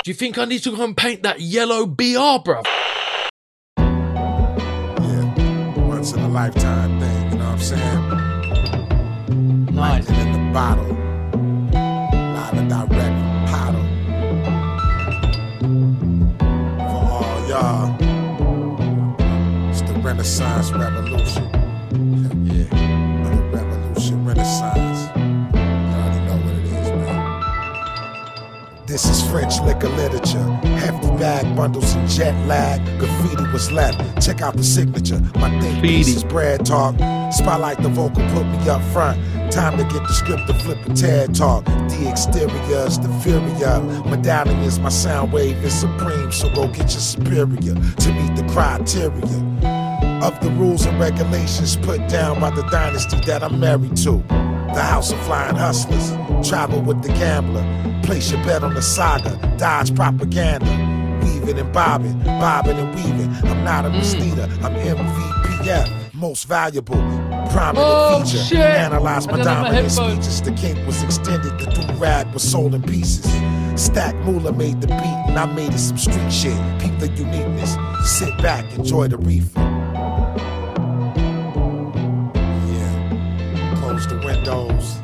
Do you think I need to go and paint that yellow BR, bruv? Yeah, once in a lifetime thing, you know what I'm saying? Nice. Lightning in the bottle. Live and direct from Pottle. For all y'all, it's the Renaissance Revolution. Yeah, the Revolution Renaissance. You already know what it is, man. This is French liquor literature. Hefty bag bundles and jet lag. Graffiti was left. Check out the signature. My think piece is bread talk. Spotlight the vocal, put me up front. Time to get the script to flip a TED talk. The exterior is the inferior. Medallion is my sound wave is supreme. So go get your superior to meet the criteria of the rules and regulations put down by the dynasty that I'm married to. The House of Flying Hustlers. Travel with the gambler. Place your bet on the saga. Dodge propaganda. Weaving and bobbing and weaving. I'm not a misleader. I'm MVPF. Most valuable. Prominent feature. Shit. Analyze my I don't have my dominant headphones. speeches. The cake was extended. The do-rag was sold in pieces. Stack Moolah made the beat and I made it some street shit. Peep the uniqueness. Sit back, enjoy the reefer. Yeah. Close the windows.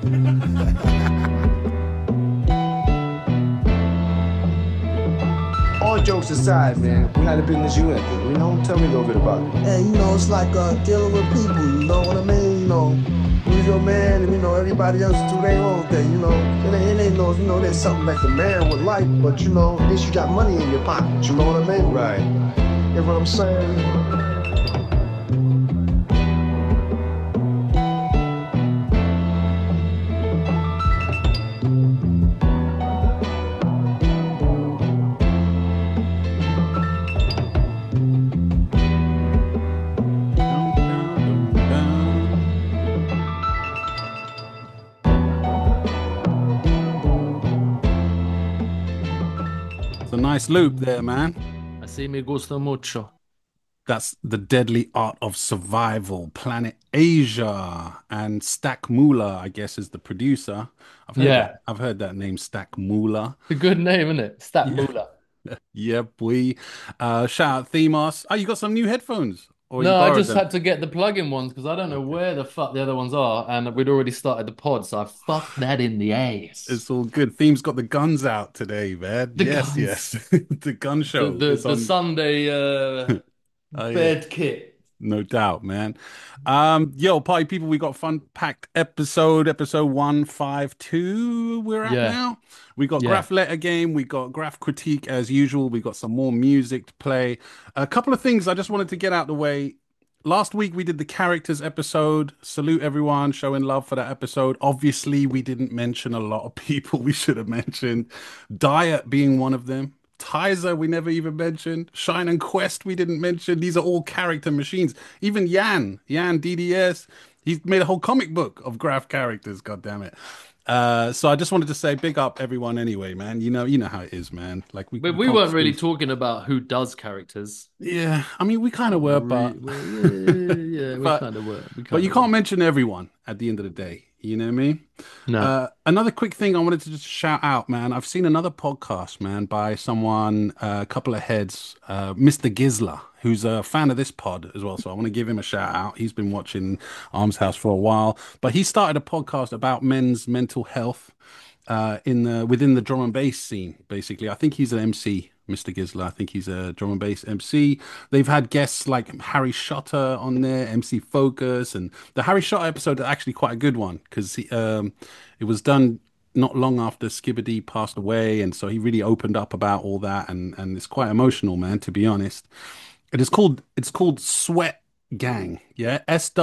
All jokes aside, man, what kind of business you into? You know, tell me a little bit about it. Hey, you know, it's like dealing with people, you know what I mean? You know, you're your man, and you know, everybody else do their own thing, you know. It ain't no, you know, there's something like a man would like, but you know, at least you got money in your pocket, you know what I mean? Right. You know what I'm saying? It's a nice loop there, man. Así me gusta mucho. That's The Deadly Art of Survival, Planet Asia, and Stack Moolah, I guess, is the producer. I've heard that name, Stack Moolah. It's a good name, isn't it? Stat Moolah. Yeah, boy. Shout out Themos. Oh, you got some new headphones? Or you No, I borrowed just them? had to get the plug-in ones because I don't know where the fuck the other ones are, and we'd already started the pod, so I fucked that in the ass. It's all good. Theme's got the guns out today, man. The yes, guns. yes. The gun show The is on. Sunday Oh, yeah. bed kit. No doubt, man. Yo, party people, we got fun packed episode 152. We're at Yeah. now. We got Yeah. graph letter game, we got graph critique as usual. We got some more music to play. A couple of things I just wanted to get out the way. Last week we did the characters episode. Salute everyone, showing love for that episode. Obviously, we didn't mention a lot of people we should have mentioned. Diet being one of them. Tizer, we never even mentioned. Shine and Quest, we didn't mention. These are all character machines. Even Yan DDS, he's made a whole comic book of graph characters. God damn it! So I just wanted to say, big up everyone. Anyway, man, you know how it is, man. Like But we weren't really talking about who does characters. Yeah, I mean, we kind of were, but Yeah, we But- kind of were. but you can't mention everyone at the end of the day. You know what I mean? No. Another quick thing I wanted to just shout out, man. I've seen another podcast, man, by someone, a couple of heads, Mr. Gizler, who's a fan of this pod as well. So I want to give him a shout out. He's been watching Arms House for a while, but he started a podcast about men's mental health within the drum and bass scene. Basically, I think he's an MC. Mr. Gizler, I think he's a drum and bass MC. They've had guests like Harry Shotter on there, MC Focus, and the Harry Shotter episode is actually quite a good one because it was done not long after Skibbity passed away, and so he really opened up about all that, and it's quite emotional, man. To be honest, it's called Sweat Gang, yeah,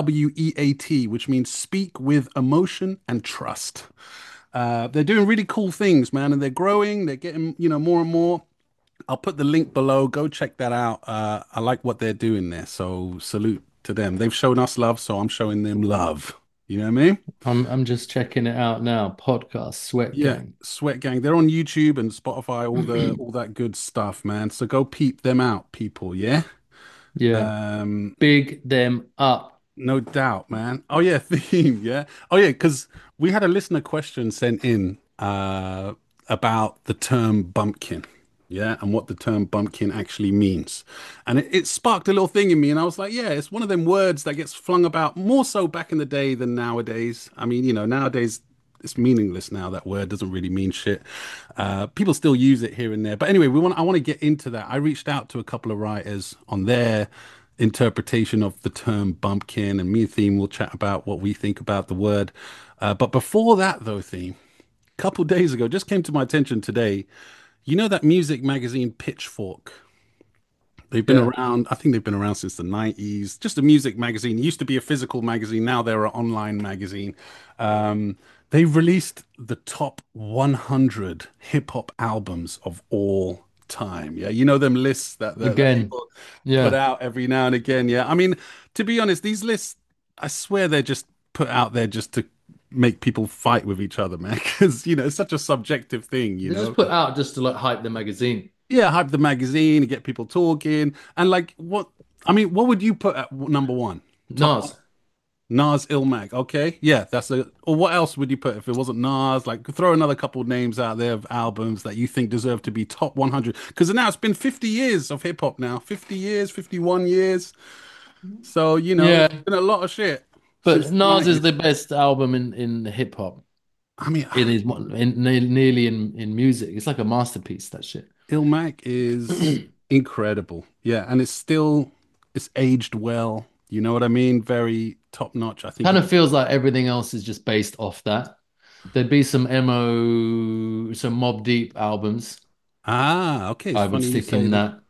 SWEAT, which means speak with emotion and trust. They're doing really cool things, man, and they're growing. They're getting more and more. I'll put the link below. Go check that out. I like what they're doing there. So salute to them. They've shown us love, so I'm showing them love. You know what I mean? I'm just checking it out now. Podcast Sweat Yeah, Gang. Sweat Gang. They're on YouTube and Spotify, all that good stuff, man. So go peep them out, people. Yeah. Yeah. Um, Big them up. no doubt, man. Oh yeah, theme. Yeah. Oh yeah, because we had a listener question sent in about the term bumpkin. Yeah, and what the term bumpkin actually means. And it sparked a little thing in me, and I was like, yeah, it's one of them words that gets flung about more so back in the day than nowadays. I mean, nowadays it's meaningless now. That word doesn't really mean shit. People still use it here and there. But anyway, I want to get into that. I reached out to a couple of writers on their interpretation of the term bumpkin, and me and Theme will chat about what we think about the word. But before that, though, Theme, a couple days ago, just came to my attention today. You know that music magazine Pitchfork? They've been Yeah. around, I think they've been around since the 90s. Just a music magazine. It used to be a physical magazine. Now they're an online magazine. They've released the top 100 hip hop albums of all time. Yeah, you know them lists that Again. people put Yeah. out every now and again. Yeah, I mean, to be honest, these lists, I swear they're just put out there just to make people fight with each other, man. Because, it's such a subjective thing, They just put out just to like hype the magazine. Yeah, hype the magazine and get people talking. And like, I mean, what would you put at number one? Top one? Nas. Nas Ilmag. Okay. Yeah, or what else would you put if it wasn't Nas? Like, throw another couple of names out there of albums that you think deserve to be top 100. Because now it's been 50 years of hip hop now. 50 years, 51 years. So, Yeah. it's been a lot of shit since But the Nas is 90s. the best album in hip hop. I mean, In his nearly in music. It's like a masterpiece, that shit. Ilmac is incredible. Yeah, and it's aged well. You know what I mean? Very top notch. I think Kind of feels like everything else is just based off that. There'd be some some Mob Deep albums. Okay. It's I would funny you stick say in that. that.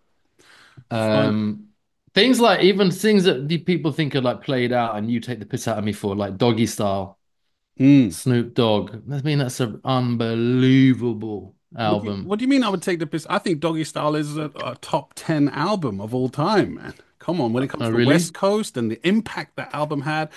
Fun. Things like even things that the people think are like played out and you take the piss out of me for, like Doggy Style, Mm. Snoop Dogg. I mean, that's an unbelievable What do you album. what do you mean I would take the piss? I think Doggy Style is a top 10 album of all time, man. Come on, when it comes Oh, to the West really? Coast and the impact that album had,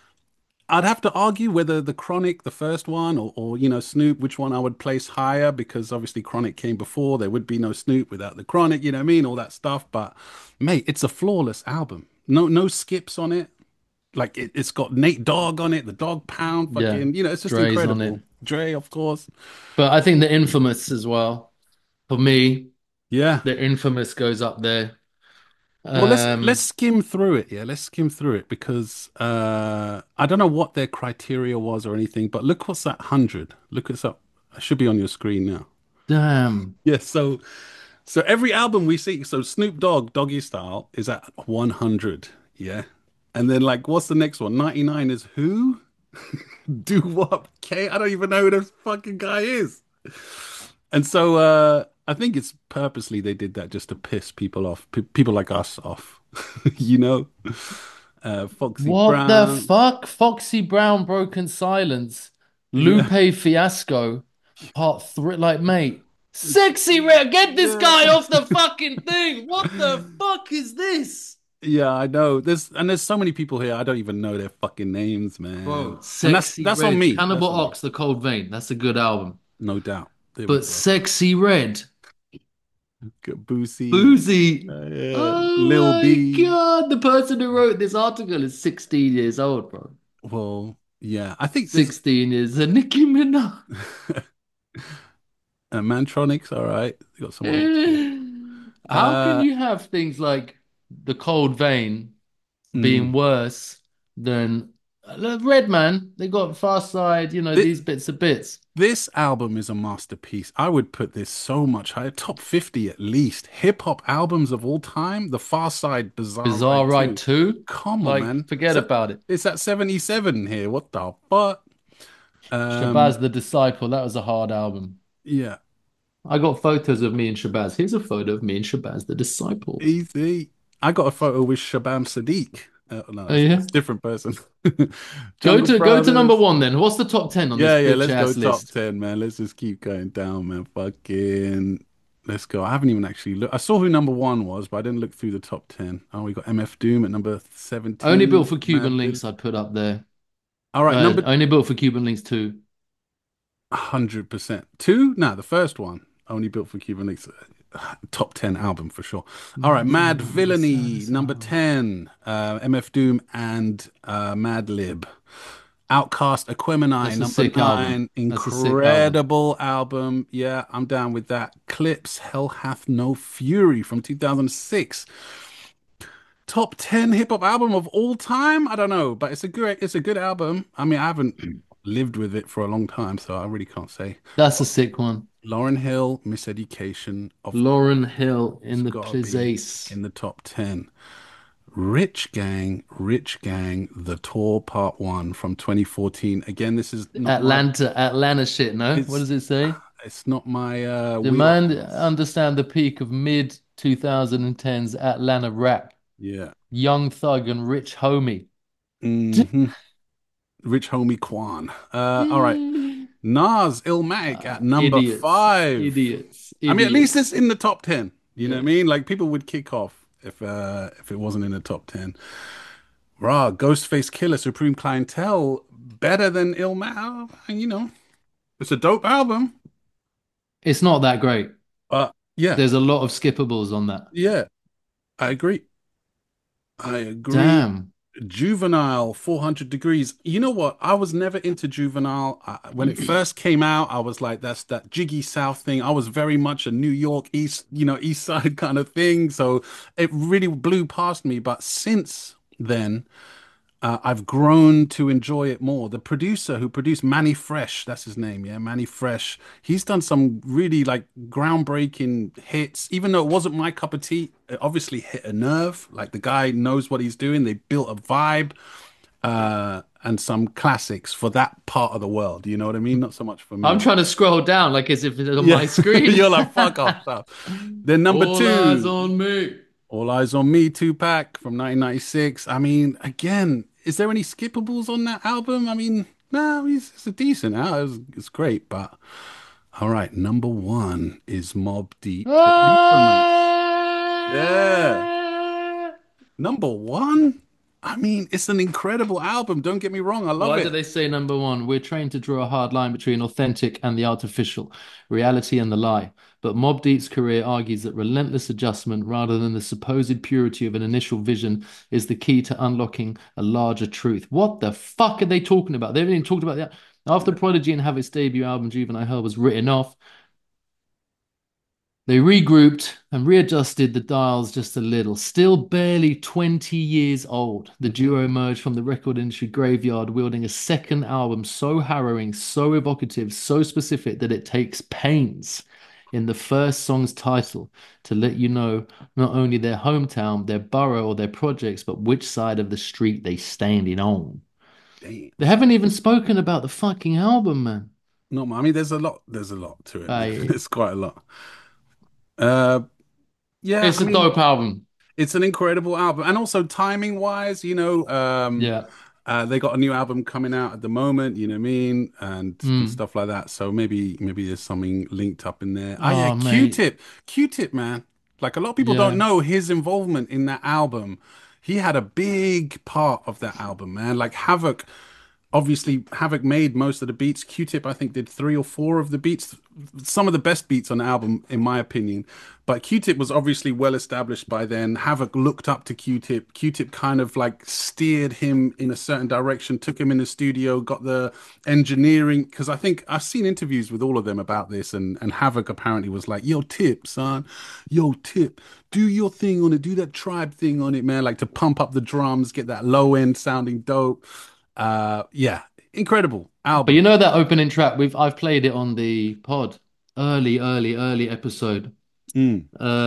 I'd have to argue whether the Chronic, the first one, or Snoop, which one I would place higher, because obviously Chronic came before. There would be no Snoop without the Chronic, you know what I mean? All that stuff. But mate, it's a flawless album. No skips on it. Like it's got Nate Dogg on it, the Dog Pound, Yeah. fucking, it's just Dre's on it. incredible. Dre, of course. But I think the Infamous as well. For me, Yeah. the Infamous goes up there. Well, let's Um, skim through it. Yeah, let's skim through it because I don't know what their criteria was or anything, but look what's that 100. Look what's up. It should be on your screen now. damn. Yeah, so every album we see, so Snoop Dogg, Doggy Style, is at 100. Yeah. And then like what's the next one? 99 is who? Do what? K? I don't even know who this fucking guy is. And so I think it's purposely they did that just to piss people off, people like us off. you know, Foxy What the Brown. fuck? Foxy Brown, Broken Silence, Yeah. Lupe Fiasco, part three. Like, mate, Sexy Red, get this guy Yeah. off the fucking thing. What the fuck is this? Yeah, I know. There's so many people here. I don't even know their fucking names, man. Bro, And that's Sexy that's on Red, me. Cannibal That's on me. Ox, The Cold Vein. That's a good album. No doubt. There we But go. Sexy Red, Boosie. Boozy. Yeah. Oh Lil my B. God. The person who wrote this article is 16 years old, bro. Well, yeah. I think there's 16 years. Nicki Minaj. Mantronics. All right. You got someone else. How can Uh, you have things like The Cold Vein mm. being worse than Redman? They got Fast Side, Thi- these bits of bits. This album is a masterpiece. I would put this so much higher, top 50 at least. Hip hop albums of all time. The Far Side, Bizarre Bizarre Ride Ride 2. 2? Come on, Like, man. forget about it. It's at 77 here. What the fuck? Um, Shabazz the Disciple, that was a hard album. yeah, I got photos of me and Shabazz. Here's a photo of me and Shabazz the Disciple. easy. I got a photo with Shabam Sadiq. No, Oh that's yeah. a different person. Go Jungle to number Brothers. one then. What's the top 10 on this Yeah, bitch let's go ass top list? 10, man. Let's just keep going down, man. Fucking, let's go. I haven't even actually looked. I saw who number one was, but I didn't look through the top 10. Oh, we got MF Doom at number Only 17. Built for Cuban Mad Links Villain. I'd put up there. All right, number Only Built for Cuban Links 2. 100%. Two? Nah, the first one. Only built for Cuban Links. Top 10 album for sure. All right, Mad Villainy, number 10. MF Doom and Mad Lib. Outcast Aquemini, That's a number sick album. 9. That's a sick album. Incredible album. Yeah, I'm down with that. Clips, Hell Hath No Fury from 2006. Top 10 hip hop album of all time? I don't know, but it's a good album. I mean, I haven't lived with it for a long time, so I really can't say. That's a sick one. Lauryn Hill, Miseducation, of Lauryn Hill it's in the got to be place. in the top 10. Rich Gang, The Tour Part 1 from 2014. Again, this is not my Atlanta shit, no? What it's does it say? it's not my Demand wheelhouse. understand the peak of mid 2010s Atlanta rap. Yeah. Young Thug and Rich Homie. hmm Rich Homie Quan. All right. Nas Illmatic at number Idiots. 5. Idiots. I mean, at least Idiots. it's in the top 10. You know what Yeah. I mean? Like people would kick off if it wasn't in the top 10. Raw, Ghostface Killer, Supreme Clientele, better than Illmatic. It's a dope album. It's not that great. Yeah, There's a lot of skippables on that. yeah, I agree. I agree. Damn. Juvenile, 400 Degrees. You know what? I was never into Juvenile. When it first came out, I was like, that's that Jiggy South thing. I was very much a New York East Side kind of thing. So it really blew past me. But since then, I've grown to enjoy it more. The producer who produced Manny Fresh, that's his name, yeah, Manny Fresh. He's done some really like groundbreaking hits, even though it wasn't my cup of tea. It obviously hit a nerve. Like the guy knows what he's doing. They built a vibe, and some classics for that part of the world. You know what I mean? Not so much for I'm me. trying to scroll down like as if it's on Yeah, my screen. you're like fuck off. Then number All eyes two. on me. All Eyes on Me, Tupac from 1996. I mean, again, is there any skippables on that album? I mean, no, it's a decent album. It's great, but all right, number 1 is Mob Deep, The Infamous. Yeah, Ah! number 1. I mean, it's an incredible album. Don't get me wrong, I love Why do it. they say number one? We're trained to draw a hard line between authentic and the artificial, reality and the lie. But Mobb Deep's career argues that relentless adjustment, rather than the supposed purity of an initial vision, is the key to unlocking a larger truth. What the fuck are they talking about? They haven't even talked about that. After Prodigy and Havoc's debut album, Juvenile Hell, was written off, they regrouped and readjusted the dials just a little. Still barely 20 years old, the duo emerged from the record industry graveyard wielding a second album so harrowing, so evocative, so specific that it takes pains in the first song's title to let you know not only their hometown, their borough, or their projects, but which side of the street they standing on. Damn. They haven't even spoken about the fucking album, man. No, I mean, there's a lot to it, man. Aye. It's quite a lot. Uh, yeah, It's I a mean, dope album. it's an incredible album, and also timing wise, Yeah. they got a new album coming out at the moment. You know what I mean, and Mm. stuff like that. So maybe there's something linked up in there. Ah, yeah, Oh, mate. Q-Tip, man. Like a lot of people don't Yeah. know his involvement in that album. He had a big part of that album, man. Like Havoc. Obviously, Havoc made most of the beats. Q-Tip, I think, did 3 or 4 of the beats. Some of the best beats on the album, in my opinion. But Q-Tip was obviously well established by then. Havoc looked up to Q-Tip. Q-Tip kind of like steered him in a certain direction, took him in the studio, got the engineering. Because I think I've seen interviews with all of them about this, and Havoc apparently was like, "Yo, Tip, son, yo, Tip, do your thing on it, do that tribe thing on it, man, like to pump up the drums, get that low end sounding dope." Yeah, incredible But you album. know that opening track, I've played it on the pod. Early episode. Mm.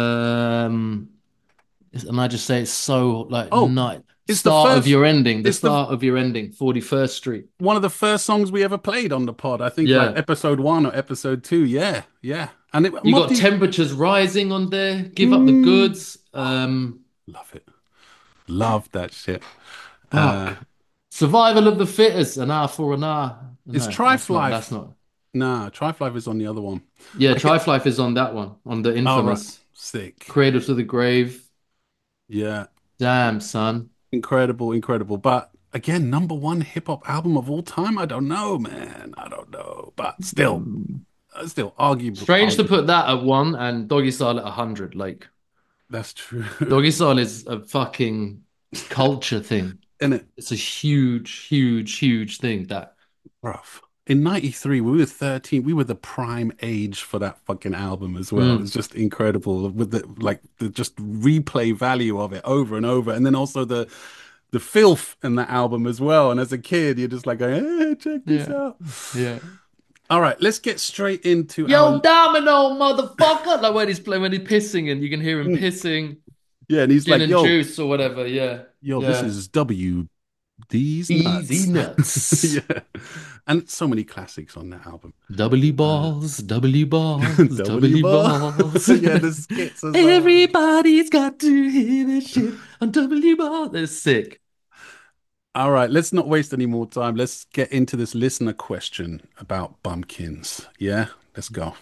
Um and I just say it's so like Oh, night. it's the Start of first. your ending. The It's the start of your ending. 41st Street. one of the first songs we ever played on the pod. I think like Yeah. episode 1 or episode 2. Yeah, yeah. And You Mobb got Deep. temperatures rising on there. Give up the Mm, goods. love it. Love that shit. Uh, Fuck. Survival of the fittest. An hour for an hour. it's No, Trife that's Life. not. Nah, Trife Life is on the other one. Yeah, Okay. Trife Life is on that one. On the All right. infamous Sick. Cradle to the Grave. Yeah. Damn, son. Incredible, incredible. But again, number 1 hip hop album of all time. I don't know, man. I don't know. But still arguable. Strange to Arguable. put that at one and Doggy Style at 100. Like, That's true. Doggy Style is a fucking culture thing. isn't it? It's a huge, huge, huge thing that. Rough. In 93, we were 13. We were the prime age for that fucking album as well. It's Mm, just incredible with the just replay value of it over and over. And then also the filth in that album as well. And as a kid, you're just like, hey, check this yeah, out. yeah. All right, let's get straight into Yo, our Domino, motherfucker! Like when he's playing, when he's pissing, and you can hear him pissing, yeah, and he's gin like, and juice or whatever. Yeah, this yeah. is D's Easy nuts. nuts. Yeah. And so many classics on that album. W balls, W balls, W W bar. balls. Yeah, the skits as well. Everybody's got to hear this shit on W balls. They're sick. All right, let's not waste any more time. Let's get into this listener question about bumpkins. Yeah, let's go.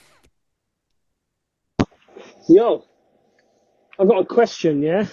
Yo, I've got a question, yeah?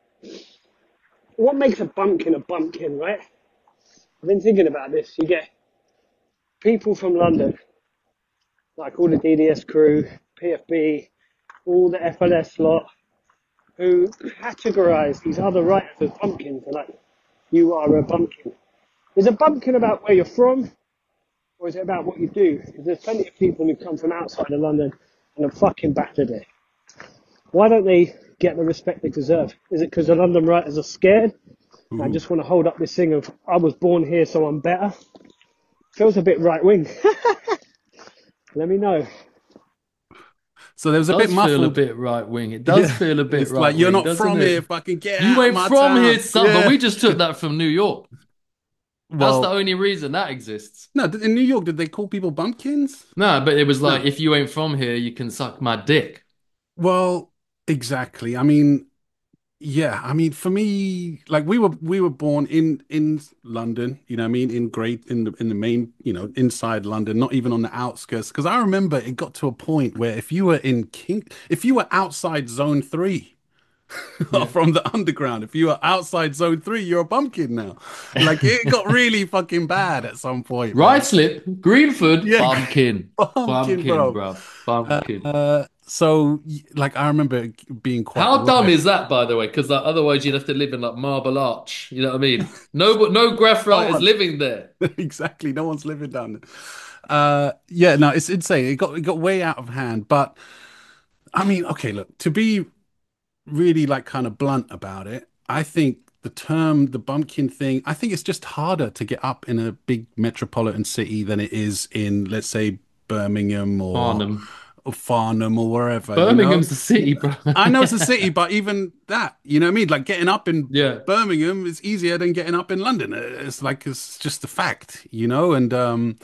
What makes a bumpkin, right? I've been thinking about this. You get people from London, like all the DDS crew, PFB, all the FLS lot, who categorize these other writers as bumpkins. They're like, you are a bumpkin. Is a bumpkin about where you're from, or is it about what you do? Because there's plenty of people who come from outside of London and have fucking battered it. Why don't they get the respect they deserve? Is it because the London writers are scared? I just want to hold up this thing of, I was born here, so I'm better. Feels a bit right wing. Let me know. So there was a It bit does feel a muffled. bit right wing. It does Yeah. feel a bit It's right like wing. you're not doesn't from it? here, fucking get You out ain't my from town. here, son. Yeah. But we just took that from New York. That's the Well, only reason that exists. no, in New York, did they call people bumpkins? No, but it was like, No. if you ain't from here, you can suck my dick. Well, exactly. I mean, yeah, I mean, for me, like we were born in London, you know what I mean, in the main, inside London, not even on the outskirts. Because I remember it got to a point where if you were outside zone 3 Yeah. from the underground, if you were outside zone 3, you're a bumpkin now. Like it got really fucking bad at some point, Right man. slip, Greenford, Yeah, bumpkin. bumpkin, bro. Bruv. Bumpkin. Like I remember it being quite How dumb rife. is that, by the way? Because like, otherwise you'd have to live in like Marble Arch. You know what I mean? No graph No writers one. living there. Exactly. No one's living down there. Yeah, no, it's insane. It got way out of hand. But I mean, okay, look, to be really like kind of blunt about it, I think the bumpkin thing, I think it's just harder to get up in a big metropolitan city than it is in, let's say, Birmingham Farnham. or Farnham or wherever, Birmingham's the city, bro. I know it's a city, but even that, you know what I mean? Like getting up in Yeah. Birmingham is easier than getting up in London. It's just a fact, and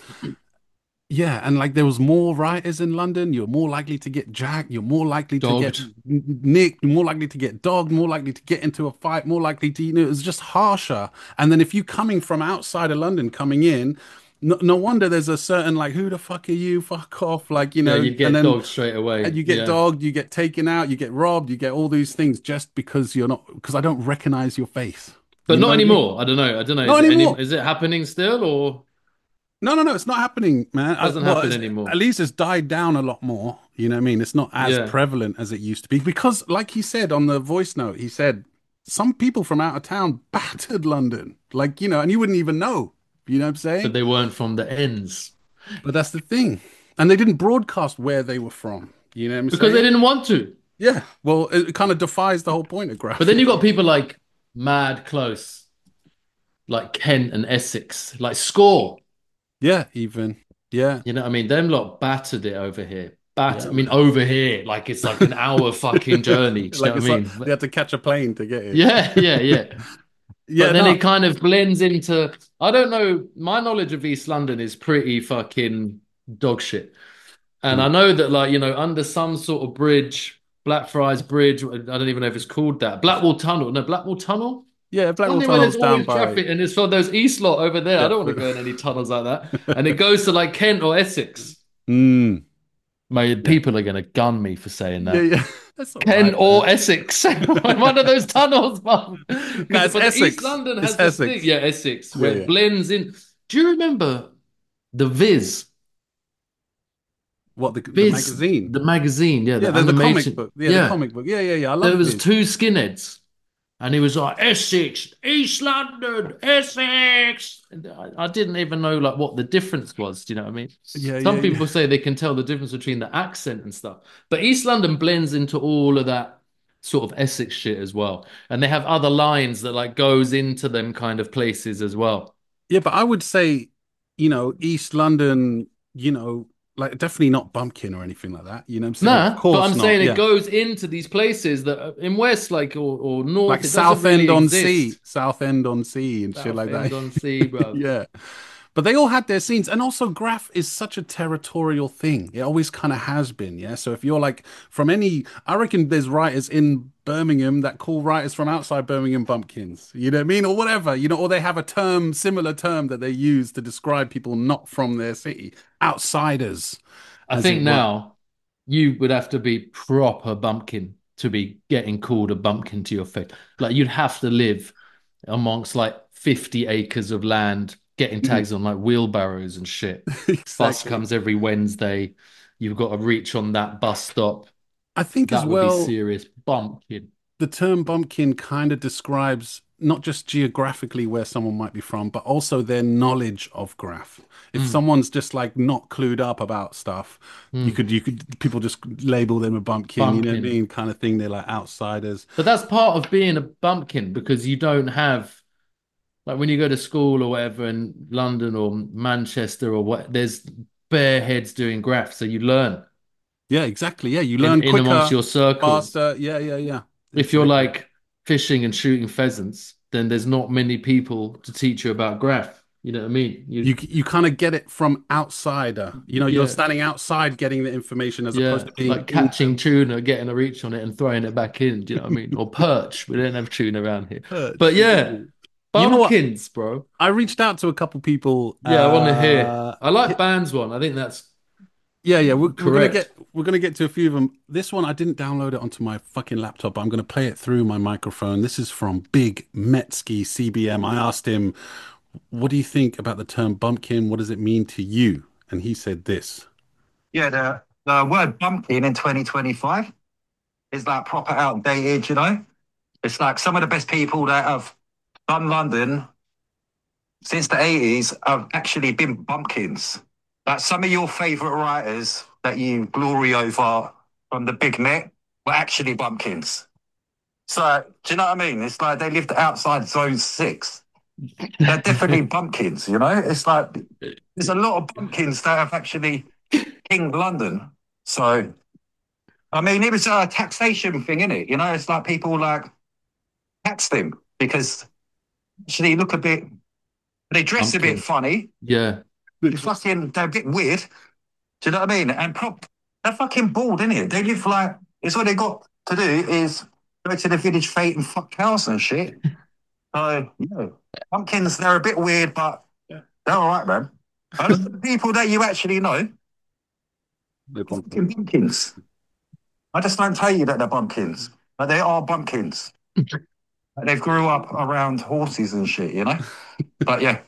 yeah, and like there was more rioters in London. You're more likely to get jacked. You're more likely to get Dogged. nicked. More likely to get dogged. More likely to get into a fight. More likely to, it was just harsher. And then if you coming from outside of London, coming in, no wonder there's a certain like, who the fuck are you? Fuck off, like Yeah, you and get then dogged straight away. you get Yeah. dogged, you get taken out, you get robbed, you get all these things just because because I don't recognize your face. But You know not what I mean? anymore. I don't know. Not anymore. Is it happening still or No, it's not happening, man. doesn't happen anymore? At least it's died down a lot more. You know what I mean? It's not as Yeah. prevalent as it used to be because, like he said on the voice note, he said some people from out of town battered London, like and you wouldn't even know. You know what I'm saying? But they weren't from the ends. But that's the thing, and they didn't broadcast where they were from. You know what I'm Because they saying? didn't want to. Yeah. Well, it kind of defies the whole point of graphic. But then you got people like mad close, like Kent and Essex, like Score. Yeah, even. Yeah. You know what I mean? Them lot battered it over here. Yeah. I mean, over here, like it's like an hour fucking journey. Do you know what I mean? They had to catch a plane to get it. Yeah. Yeah, But then no. it kind of blends into, I don't know, my knowledge of East London is pretty fucking dog shit. And I know that, like, under some sort of bridge, Blackfriars Bridge, I don't even know if it's called that. Blackwall Tunnel. No, Blackwall Tunnel? Yeah, Blackwall Something where there's Tunnel's down always by. traffic and it's for those East lot over there. I don't want to go in any tunnels like that. And it goes to like Kent or Essex. Mm. People are going to gun me for saying that. Yeah. That's all Kent right, or man. Essex. One of those tunnels, mum. No, it's But Essex. East London has It's this Essex. thing. Yeah, Essex, where Yeah. it blends in. Do you remember the Viz? What the Viz, magazine? the magazine, yeah, Yeah, the the comic animation. book. Yeah, the comic book. Yeah. I love There was it. two skinheads And he was like, Essex, East London, Essex. And I didn't even know like what the difference was. Do you know what I mean? Yeah, Some yeah, yeah. people say they can tell the difference between the accent and stuff. But East London blends into all of that sort of Essex shit as well. And they have other lines that like goes into them kind of places as well. Yeah, but I would say, East London, like definitely not Bumpkin or anything like that. You know what I'm saying? Of Nah, but course I'm not. saying it Yeah. goes into these places that in West, like or Like North, it doesn't Southend really on Sea, exist. Southend on Sea and shit like that. Southend-on-Sea, bro. Yeah. But they all had their scenes. And also, Graph is such a territorial thing. It always kind of has been. Yeah. So if you're like from I reckon there's writers in Birmingham that call writers from outside Birmingham bumpkins. You know what I mean? Or whatever, or they have a similar term that they use to describe people not from their city, outsiders, I as think it were. now you would have to be proper bumpkin to be getting called a bumpkin to your face. Like you'd have to live amongst like 50 acres of land, getting Mm, tags on like wheelbarrows and shit. Bus exactly. comes every Wednesday. You've got to reach on that bus stop. I think as That would be well, serious bumpkin. the term bumpkin kind of describes not just geographically where someone might be from, but also their knowledge of graph. If Mm, someone's just like not clued up about stuff, mm. people just label them a bumpkin, you know what I Bumpkin. mean? Kind of thing. They're like outsiders. But that's part of being a bumpkin because you don't have like when you go to school or whatever in London or Manchester or what, there's bare heads doing graphs, so you learn Yeah, exactly. Yeah, you in learn amongst quicker, your circles. faster. Yeah, yeah, yeah. If you're Exactly. like fishing and shooting pheasants, then there's not many people to teach you about graph. You know what I mean? You kind of get it from outsider. You're Yeah, standing outside getting the information as opposed yeah, to being like into catching tuna, getting a reach on it and throwing it back in. Do you know what I mean? Or perch. We don't have tuna around here. But perch. yeah, Exactly. You know what? bumpkins, bro. I reached out to a couple people. Yeah, I want to hear. I like bands one. I think that's Yeah, yeah, we're gonna correct. get to a few of them. This one I didn't download it onto my fucking laptop, but I'm gonna play it through my microphone. This is from Big Metsky CBM. I asked him, "What do you think about the term bumpkin? What does it mean to you?" And he said this. Yeah, the word bumpkin in 2025 is like proper outdated, you know? It's like some of the best people that have done London since the 80s have actually been bumpkins. Like some of your favourite writers that you glory over from the big net were actually bumpkins. So, do you know what I mean? It's like they lived outside zone six. They're definitely bumpkins, you know? It's like there's a lot of bumpkins that have actually kinged London. So, I mean, it was a taxation thing, innit? You know, it's like people like taxed him because actually look a bit, they dress a bit Pumpkin. funny. Yeah. They're a bit weird. Do you know what I mean? And they're fucking bored, innit? They live like, it's what they got to do is go to the village fete and fuck cows and shit. So, pumpkins, they're a bit weird, but they're all right, man. And the people that you actually know, fucking pumpkins. I just don't tell you that they're bumpkins, but they are bumpkins. They've grew up around horses and shit, you know? But yeah.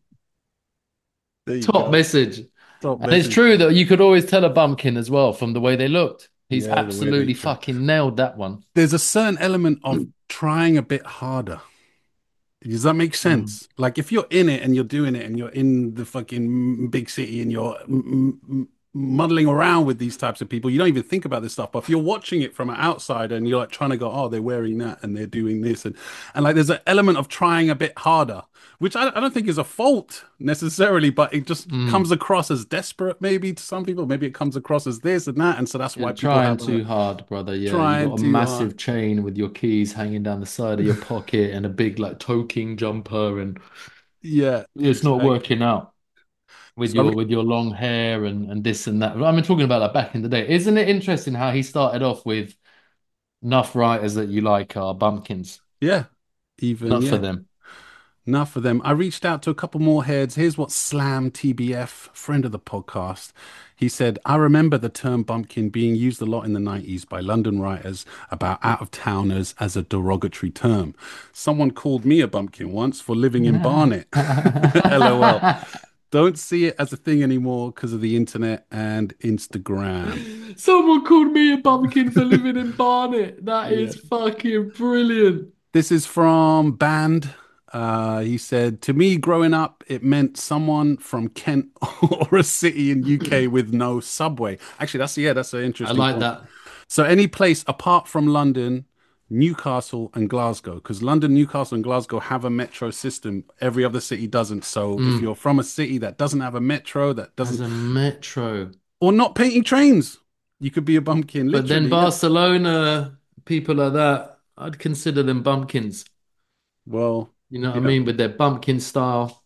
There you Top go. message. Top And it's message. true that you could always tell a bumpkin as well from the way they looked. He's Yeah, the way they absolutely dress. fucking nailed that one. There's a certain element of trying a bit harder. Does that make Mm. sense? Like if you're in it and you're doing it and you're in the fucking big city and you're muddling around with these types of people, you don't even think about this stuff. But if you're watching it from an outsider and you're like trying to go, oh, they're wearing that and they're doing this and like there's an element of trying a bit harder, which I don't think is a fault necessarily, but it just Mm. comes across as desperate maybe to some people. Maybe it comes across as this and that, and so that's why You're people trying have a too hard, brother. Yeah, you trying got a too hard. massive chain with your keys hanging down the side of your pocket and a big like toking jumper, and Yeah, it's not exactly. working out with So your long hair and this and that. I mean, talking about that back in the day, isn't it interesting how he started off with enough writers that you like are bumpkins, yeah, even not for yeah. them. Enough for them. I reached out to a couple more heads. Here's what Slam TBF, friend of the podcast, he said, I remember the term bumpkin being used a lot in the 90s by London writers about out-of-towners as a derogatory term. Someone called me a bumpkin once for living in Barnet. LOL. Don't see it as a thing anymore because of the internet and Instagram. Someone called me a bumpkin for living in Barnet. That Yeah. is fucking brilliant. This is from Band. He said, "To me, growing up, it meant someone from Kent or a city in UK with no subway." Actually, that's an I interesting like point. that. So any place apart from London, Newcastle, and Glasgow, because London, Newcastle, and Glasgow have a metro system. Every other city doesn't. So if Mm. you're from a city that doesn't have a metro, that As doesn't, a metro. or not painting trains, you could be a bumpkin, But then literally. Yeah. Barcelona, people like that, I'd consider them bumpkins. Well, You know what I yeah. mean? With their bumpkin style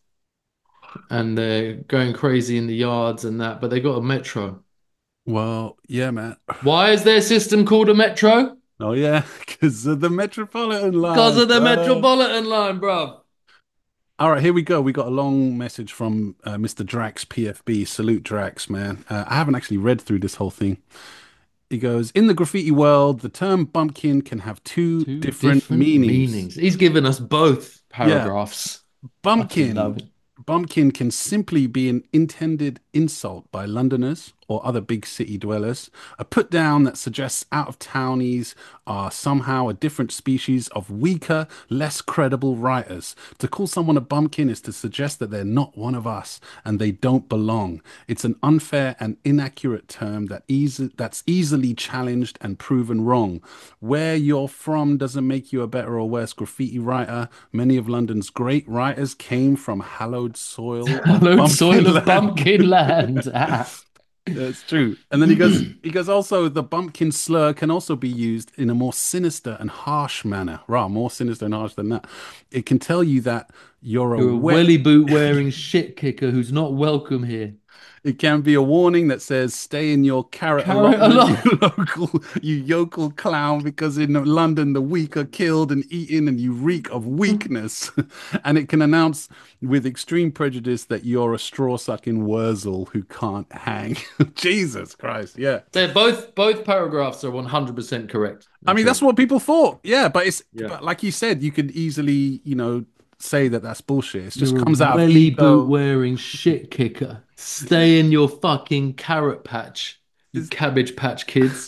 and they're going crazy in the yards and that, but they got a metro. Well, yeah, man. Why is their system called a metro? Oh yeah, because of the Metropolitan Because line, of the brother. Metropolitan line, bruv. All right, here we go. We got a long message from Mr. Drax PFB. Salute Drax, man. I haven't actually read through this whole thing. He goes, in the graffiti world, the term bumpkin can have two Two different different meanings. meanings. He's given us both Yeah, paragraphs. Fucking bumpkin. love it. Bumpkin can simply be an intended insult by Londoners or other big city dwellers, a put down that suggests out of townies are somehow a different species of weaker, less credible writers. To call someone a bumpkin is to suggest that they're not one of us and they don't belong. It's an unfair and inaccurate term that's easily challenged and proven wrong. Where you're from doesn't make you a better or worse graffiti writer. Many of London's great writers came from hallowed soil of Hallowed soil bumpkin of land. bumpkin land. Ah. That's true. And then he goes also the bumpkin slur can also be used in a more sinister and harsh manner. Right, more sinister and harsh than that. It can tell you that you're a You're a wet welly boot wearing shit kicker who's not welcome here. It can be a warning that says, "Stay in your carrot Carrot allotment, you along. you yokel clown, because in London the weak are killed and eaten, and you reek of weakness." And it can announce with extreme prejudice that you're a straw-sucking Wurzel who can't hang. Jesus Christ, yeah. They're both paragraphs are 100% correct I and mean, that's true. what people thought. Yeah, Yeah. but like you said, you could easily, say that that's bullshit. It just You're a comes out of welly boot ego. wearing shit kicker. Stay in your fucking carrot patch, you It's- cabbage patch kids.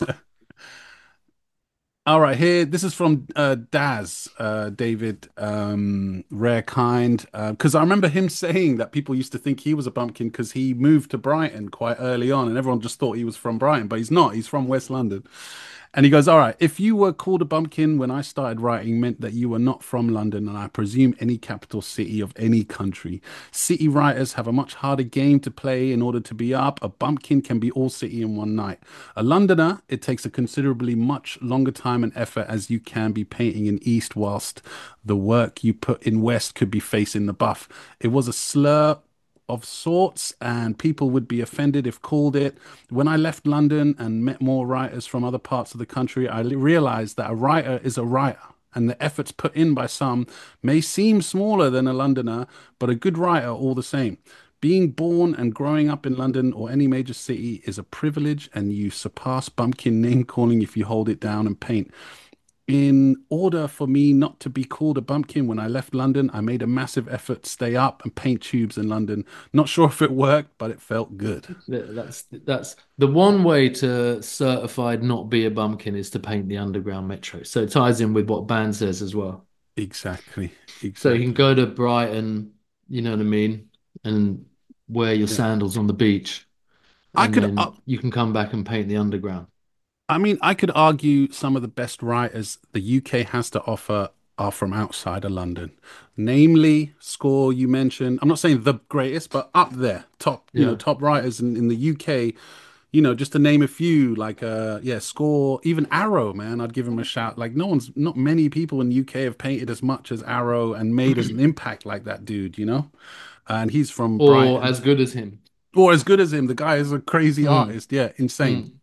All right, here. This is from Daz, David, Rare Kind. Because I remember him saying that people used to think he was a bumpkin because he moved to Brighton quite early on, and everyone just thought he was from Brighton, but he's not. He's from West London. And he goes, "All right, if you were called a bumpkin when I started writing, meant that you were not from London, and I presume any capital city of any country. City writers have a much harder game to play in order to be up. A bumpkin can be all city in one night. A Londoner, it takes a considerably much longer time and effort, as you can be painting in East whilst the work you put in West could be facing the buff. It was a slur of sorts, and people would be offended if called it. When I left London and met more writers from other parts of the country, I realized that a writer is a writer. And the efforts put in by some may seem smaller than a Londoner, but a good writer all the same. Being born and growing up in London or any major city is a privilege, and you surpass bumpkin name calling if you hold it down and paint. In order for me not to be called a bumpkin when I left London, I made a massive effort to stay up and paint tubes in London. Not sure if it worked, but it felt good. That's the one way to certified not be a bumpkin is to paint the underground metro. So it ties in with what Band says as well. Exactly. So you can Exactly. go to Brighton, you know what I mean, and wear your Yeah. sandals on the beach, I and could, then you can come back and paint the underground. I mean, I could argue some of the best writers the UK has to offer are from outside of London. Namely, Score, you mentioned. I'm not saying the greatest, but up there, top, Yeah. top writers in the UK. Just to name a few, like yeah, Score, even Arrow, man, I'd give him a shout. Like not many people in the UK have painted as much as Arrow and made as an impact like that dude. And he's from Or Brighton, as good as him. or as good as him. The guy is a crazy Mm, artist. Yeah, insane. mm.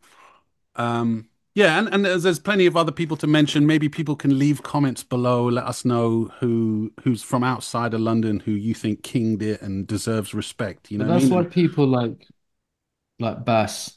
Yeah, and there's plenty of other people to mention. Maybe people can leave comments below. Let us know who's from outside of London who you think kinged it and deserves respect. You know But what I that's mean? why people like Bass,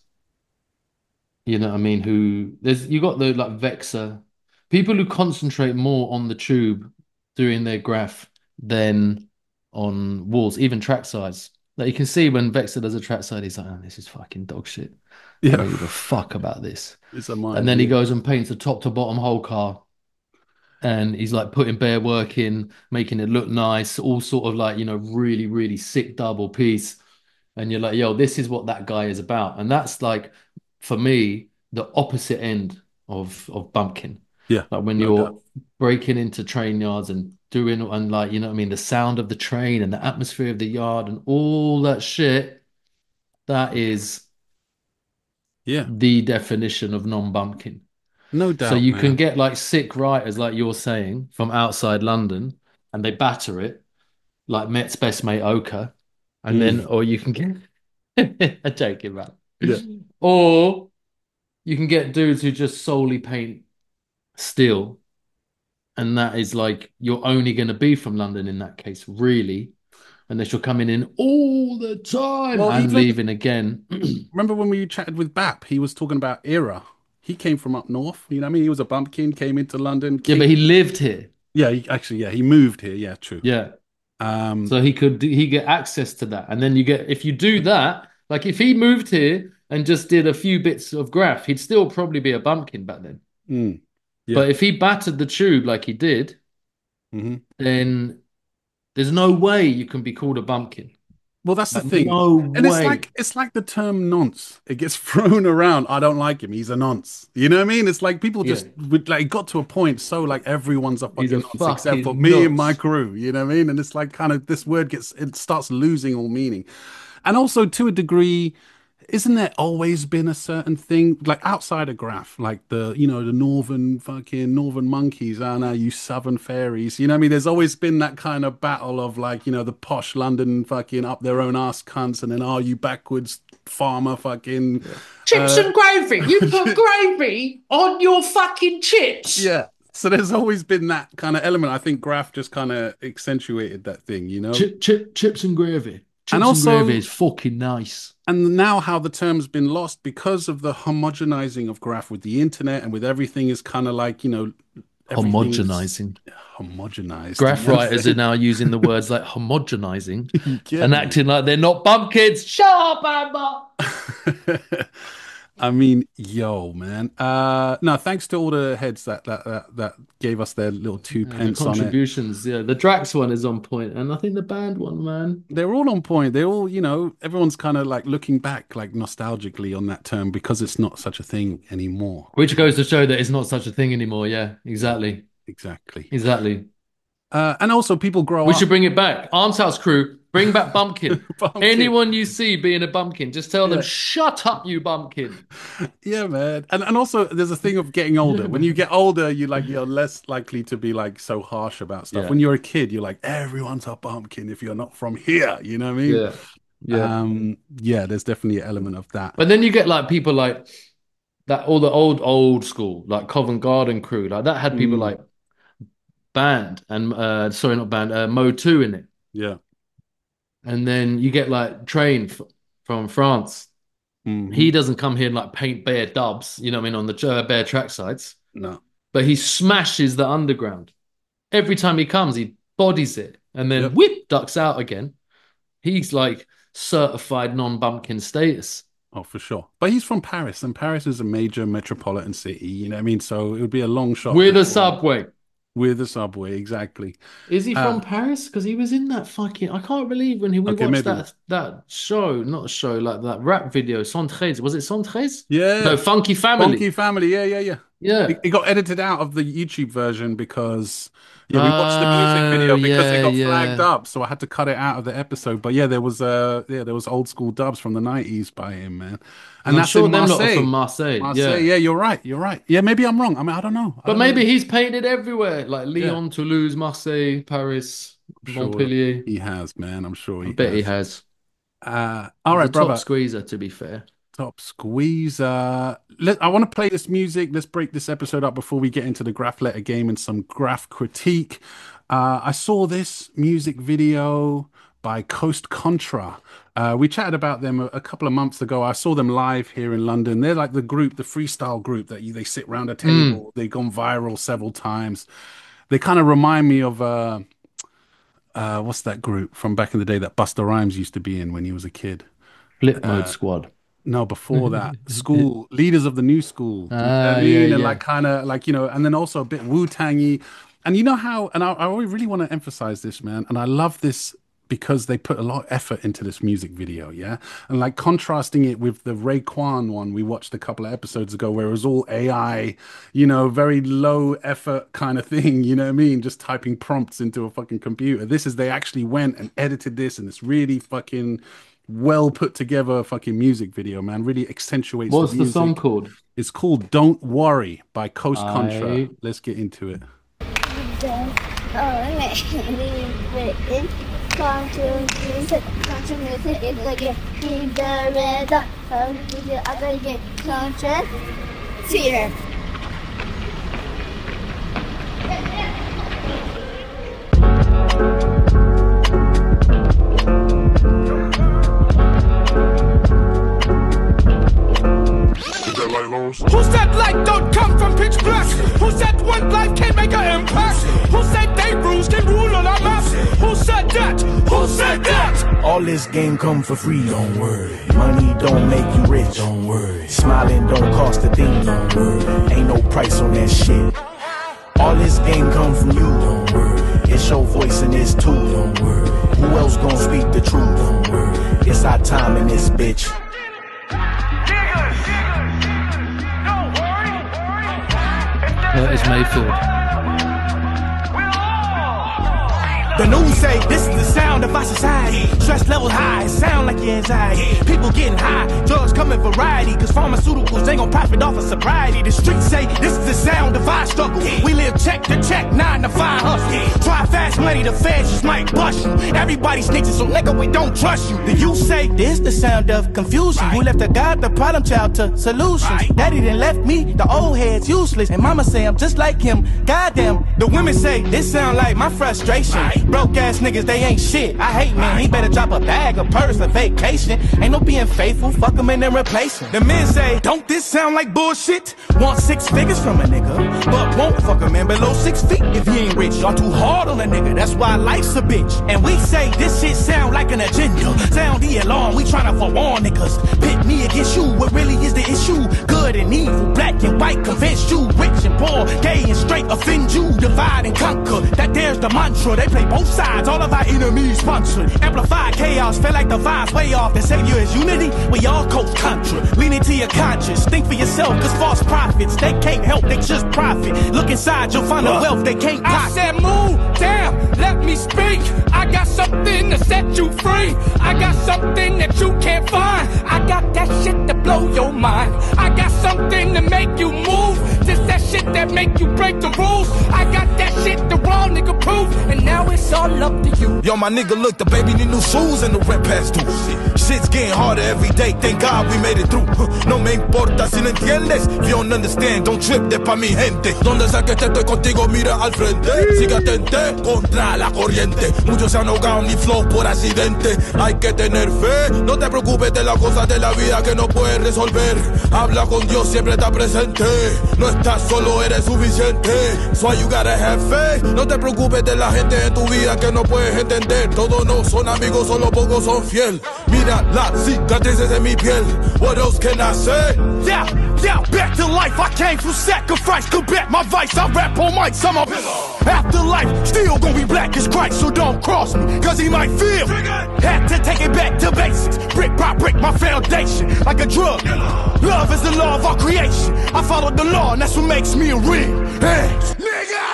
you know what I mean, who there's you got the like Vexer, people who concentrate more on the tube doing their graph than on walls, even track size. Like you can see when Vexer does a track side, he's like, oh, this is fucking dog shit. I Yeah, don't give a fuck about this. it's a And mind. then he Yeah. goes and paints a top to bottom whole car. and he's like putting bare work in, making it look nice, all sort of like, really, really sick double piece. And you're like, yo, this is what that guy is about. And that's like, for me, the opposite end of bumpkin. Yeah, Like when no doubt. you're breaking into train yards and doing, and like, you know what I mean, the sound of the train and the atmosphere of the yard and all that shit, that is Yeah, the definition of non-bumpkin. no So doubt, you can man. get like sick writers, like you're saying, from outside London, and they batter it, like Met's best mate Oka, and then, Mm, or you can get, I'm joking, man. yeah. Or you can get dudes who just solely paint steel, and that is like you're only going to be from London in that case, really, unless you're coming in all the time Well, and even leaving again. remember when we chatted with Bap, he was talking about era. He came from up north. You know what I mean? He was a bumpkin, came into London. Yeah, King. but he lived here. Yeah, actually, yeah, he moved here. Yeah, true. Yeah. Um, So he get access to that. And then you get if you do that, like if he moved here and just did a few bits of graph, he'd still probably be a bumpkin back then. mm, yeah. But if he battered the tube like he did, Hmm. then there's no way you can be called a bumpkin. Well, that's the Like thing. no And way. it's like the term nonce. It gets thrown around. I don't like him. He's a nonce. You know what I mean? It's like people Yeah. just would like it got to a point so like everyone's a He's a fucking nonce except for fucking me and my nonce. crew. You know what I mean? And it's like kind of this word gets it starts losing all meaning. And also to a degree, isn't there always been a certain thing like outside of graph, like the northern fucking northern monkeys, oh no, you southern fairies, you know what I mean? There's always been that kind of battle of like, the posh London fucking up their own ass cunts and then are you backwards farmer fucking Chips uh and gravy. You put gravy on your fucking chips. yeah. So there's always been that kind of element. I think graph just kind of accentuated that thing. Chips and gravy. And Chips and gravy also is fucking nice. And now how the term's been lost because of the homogenizing of graph with the internet and with everything is kind of like, everything's Homogenizing. homogenized. You Graph know what writers are I'm now using the words like homogenizing saying? Get and me. acting like they're not bumpkins. Shut up, Amber. I mean, yo, man. No, thanks to all the heads that gave us their little two Yeah, the pence on it. contributions, yeah. The Drax one is on point, and I think the band one, man. They're all on point. They're all, everyone's kind of like looking back like nostalgically on that term because it's not such a thing anymore. Which goes to show that it's not such a thing anymore. Yeah, exactly. Exactly. Exactly. And also people grow We up. should bring it back. Arms House crew, bring back Bumpkin. Bumpkin. Anyone you see being a bumpkin, just tell them, Yeah. shut up, you bumpkin. Yeah, man. And also there's a thing of getting older. When you get older, you're less likely to be like so harsh about stuff. Yeah. When you're a kid, you're like, everyone's a bumpkin if you're not from here. You know what I mean? Yeah. Yeah. Yeah, there's definitely an element of that. But then you get like people like that, all the old school, like Covent Garden crew, like that had people Mm, like Band and sorry, not Band, Mo 2 in it. yeah. And then you get like Train from France. Hmm. He doesn't come here and like paint bare dubs, you know what I mean, on the bare track sides, No. but he smashes the underground. Every time he comes, he bodies it and then Yep. whip ducks out again. He's like certified non-bumpkin status. Oh, for sure. But he's from Paris, and Paris is a major metropolitan city. You know what I mean? So it would be a long shot With a before subway. with the subway, exactly. Is he Uh, from Paris? Because he was in that fucking. I can't believe when we okay, watched maybe. that show, not show, like that rap video, Centrez. Was it Centrez? No, Yeah. Funky Family. Funky Family. Yeah, yeah, yeah. Yeah. It got edited out of the YouTube version because, yeah, we watched the music Oh, video because it yeah, got flagged yeah. up, so I had to cut it out of the episode. But there was old school dubs from the 90s by him, man. And And I'm that's sure in them lot are Marseille. from Marseille. Marseille, Yeah. yeah, you're right. You're right. Yeah, maybe I'm wrong. I mean, I don't know. I But don't know. maybe he's painted everywhere, like Yeah, Lyon, Toulouse, Marseille, Paris, I'm sure Montpellier. he has, man. I'm sure I he bet he has. has. All He's a right, top brother. squeezer, to be fair. Top squeeze. I want to play this music. Let's break this episode up before we get into the graph letter game and some graph critique. I saw this music video by Coast Contra. We chatted about them a couple of months ago. I saw them live here in London. They're like the freestyle group that they sit around a Mm. table. They've gone viral several times. They kind of remind me of what's that group from back in the day that Busta Rhymes used to be in when he was a kid? Flip Mode Squad. No, before that, school leaders of the new school. You know what I Ah, yeah, mean? And yeah. like kind of like and then also a bit Wu-Tangy. And you know how, and I really want to emphasize this, man. And I love this because they put a lot of effort into this music video, yeah? And like contrasting it with the Raekwon one we watched a couple of episodes ago where it was all AI, very low effort kind of thing, you know what I mean? Just typing prompts into a fucking computer. This is, they actually went and edited this and it's really fucking well put together fucking music video, man. Really accentuates What's the the music. song called? It's called Don't Worry by Coast Contra. Let's get into it. Who said light don't come from pitch black? Who said one life can make an impact? Who said they rules can rule on our maps? Who said that? Who said that? All this game come for free, don't worry. Money don't make you rich, don't worry. Smiling don't cost a thing, don't worry. Ain't no price on that shit. All this game come from you, don't worry. It's your voice in this too, don't worry. Who else gon' speak the truth, don't worry. It's our time in this bitch. It's Mayfield. The news say this is the sound of our society. Stress level high, sound like your anxiety. People getting high, drugs come in variety. Cause pharmaceuticals ain't gon' profit off of sobriety. The streets say this is the sound of our struggle. We live check to check, 9 to 5 hustle. Try fast money, the feds just might bust you. Everybody snitching, so nigga, we don't trust you. The youth say this the sound of confusion. Who left the God, the problem child to solutions? Daddy done left me, the old head's useless. And mama say I'm just like him, goddamn. The women say this sound like my frustration. Broke ass niggas, they ain't shit. I hate man, he better drop a bag, a purse, a vacation. Ain't no being faithful, fuck him and then replace him. The men say, don't this sound like bullshit? Want 6 figures from a nigga, but won't fuck a man below 6 feet if he ain't rich. Y'all too hard on a nigga, that's why life's a bitch. And we say this shit sound like an agenda. Sound the alarm, we tryna forewarn niggas. Pit me against you, what really is the issue? Good and evil, black and white, convince you. Rich and poor, gay and straight, offend you. Divide and conquer, that there's the mantra. They play both sides, all of our enemies sponsored. Amplified chaos, feel like the vibes way off. The savior is unity, we all coach contra. Lean into your conscience, think for yourself, cause false prophets, they can't help, they just profit. Look inside, you'll find the wealth they can't pocket. I said move down, let me speak. I got something to set you free. I got something that you can't find. I got that shit to blow your mind. I got something to make you move. Just that shit that make you break the rules. I got that shit the raw nigga proof. And now it's all up to you. Yo, my nigga, look, the baby need new shoes and the rent past due. Shit's getting harder every day, thank God we made it through. No me importa si no entiendes. If you don't understand, don't trip, de pa mi gente. Donde sea que esté, estoy contigo, mira al frente. Sigue atente contra la corriente. Muchos se han ahogado en mi flow por accidente. Hay que tener fe, no te preocupes de las cosas de la vida que no puedes resolver. Habla con Dios, siempre está presente. No estás solo, eres suficiente. So you gotta have faith. No te preocupes de la gente en tu vida que no puedes entender. Todos no son amigos, solo pocos son fiel. Mira las cicatrices en mi piel. What else can I say? Yeah, back to life. I came from sacrifice. Combat my vice. I rap on mics. I'm a afterlife. Still gonna be black as Christ. So don't cross me, cause he might feel. Had to take it back to basics. Brick by brick, my foundation. Like a drug. Love is the law of our creation. I follow the law, and that's what makes me a real nigga.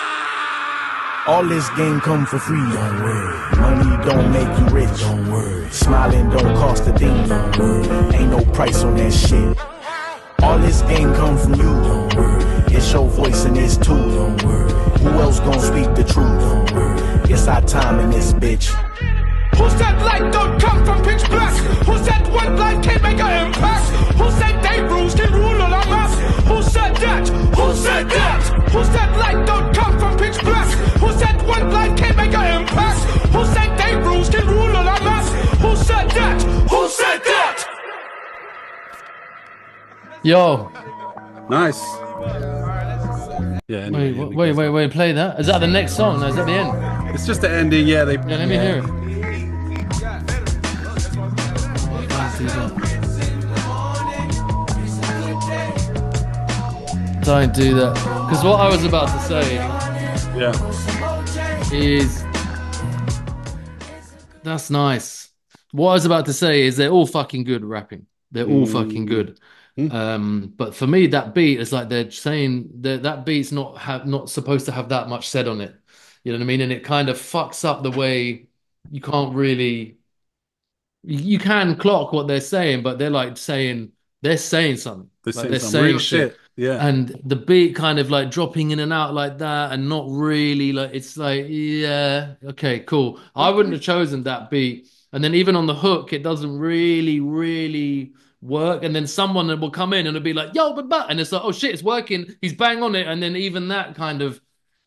All this game come for free, don't worry. Money don't make you rich, don't worry. Smiling don't cost a thing, don't worry. Ain't no price on that shit. All this game come from you, don't worry. It's your voice in this too, don't worry. Who else gon' speak the truth, don't worry. It's our time in this bitch. Who said light don't come from pitch black? Who said one life can't make an impact? Who said they rules can rule on our maps? Who said that? Who said that? Who said light don't come from pitch black? Who said one life can't make an impact? Who said they rules can rule on our maps? Who said that? Who said that? Yo. Nice. Yeah. Anyway, wait. Play that. Is that the next song? No, is that the end? It's just the ending. Yeah. Let me hear it. Don't do that. Because what I was about to say Yeah. is that's nice. What I was about to say is they're all fucking good at rapping. They're all fucking good. Mm. But for me, that beat is like they're saying that that beat's not supposed to have that much said on it. You know what I mean? And it kind of fucks up the way you can't really you can clock what they're saying, but they're saying something. They're Like saying they're some saying real shit. shit. Yeah. And the beat kind of like dropping in and out like that and not really like it's like, yeah, okay, cool. I wouldn't have chosen that beat. And then even on the hook, it doesn't really work. And then someone will come in and it'll be like, yo, but and it's like, oh shit, it's working. He's bang on it. And then even that kind of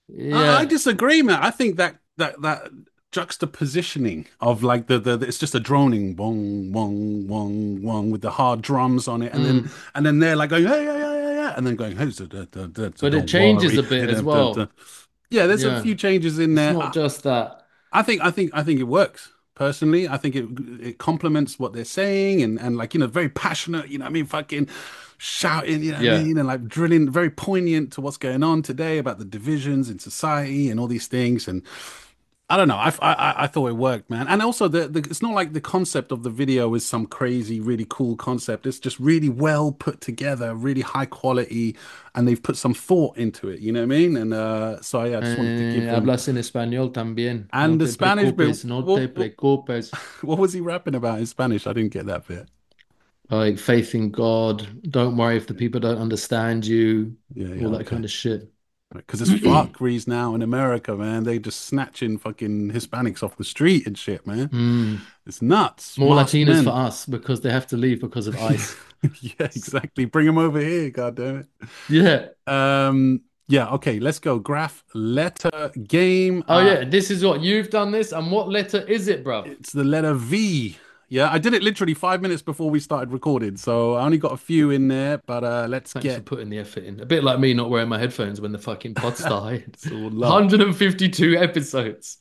I yeah. disagree, man. I think that juxtapositioning of like the it's just a droning wong wong wong wong with the hard drums on it, and Mm. then they're like going hey yeah yeah yeah yeah, and then going hey But it don't changes worry. a bit as well. Yeah, there's a Yeah. few changes in It's there. not just that. I think it works. Personally, I think it complements what they're saying and like very passionate, what I mean, fucking shouting, what I Yeah. mean, and like drilling, very poignant to what's going on today about the divisions in society and all these things. And I don't know, I thought it worked, man. And also it's not like the concept of the video is some crazy, really cool concept. It's just really well put together, really high quality, and they've put some thought into it. You know what I mean? And so yeah, I just wanted to give them. Hablas en español también. And No the te Spanish bit, preocupes, no te preocupes. what was he rapping about in Spanish? I didn't get that bit. Like faith in God. Don't worry if the people don't understand you. Yeah, yeah, All that okay. kind of shit. Because it's fuckeries now in America, man. They just snatching fucking Hispanics off the street and shit, man. Mm. It's nuts. More Masked Latinas for men. us because they have to leave because of ICE. Yeah, exactly. Bring them over here, god damn it. Yeah. Yeah, okay, let's go. Graph letter game. Oh yeah, this is what you've done this, and what letter is it, bruv? It's the letter V. Yeah, I did it literally 5 minutes before we started recording, so I only got a few in there, but let's Thanks for get putting the effort in. A bit like me not wearing my headphones when the fucking pod started. it's all love. 152 episodes.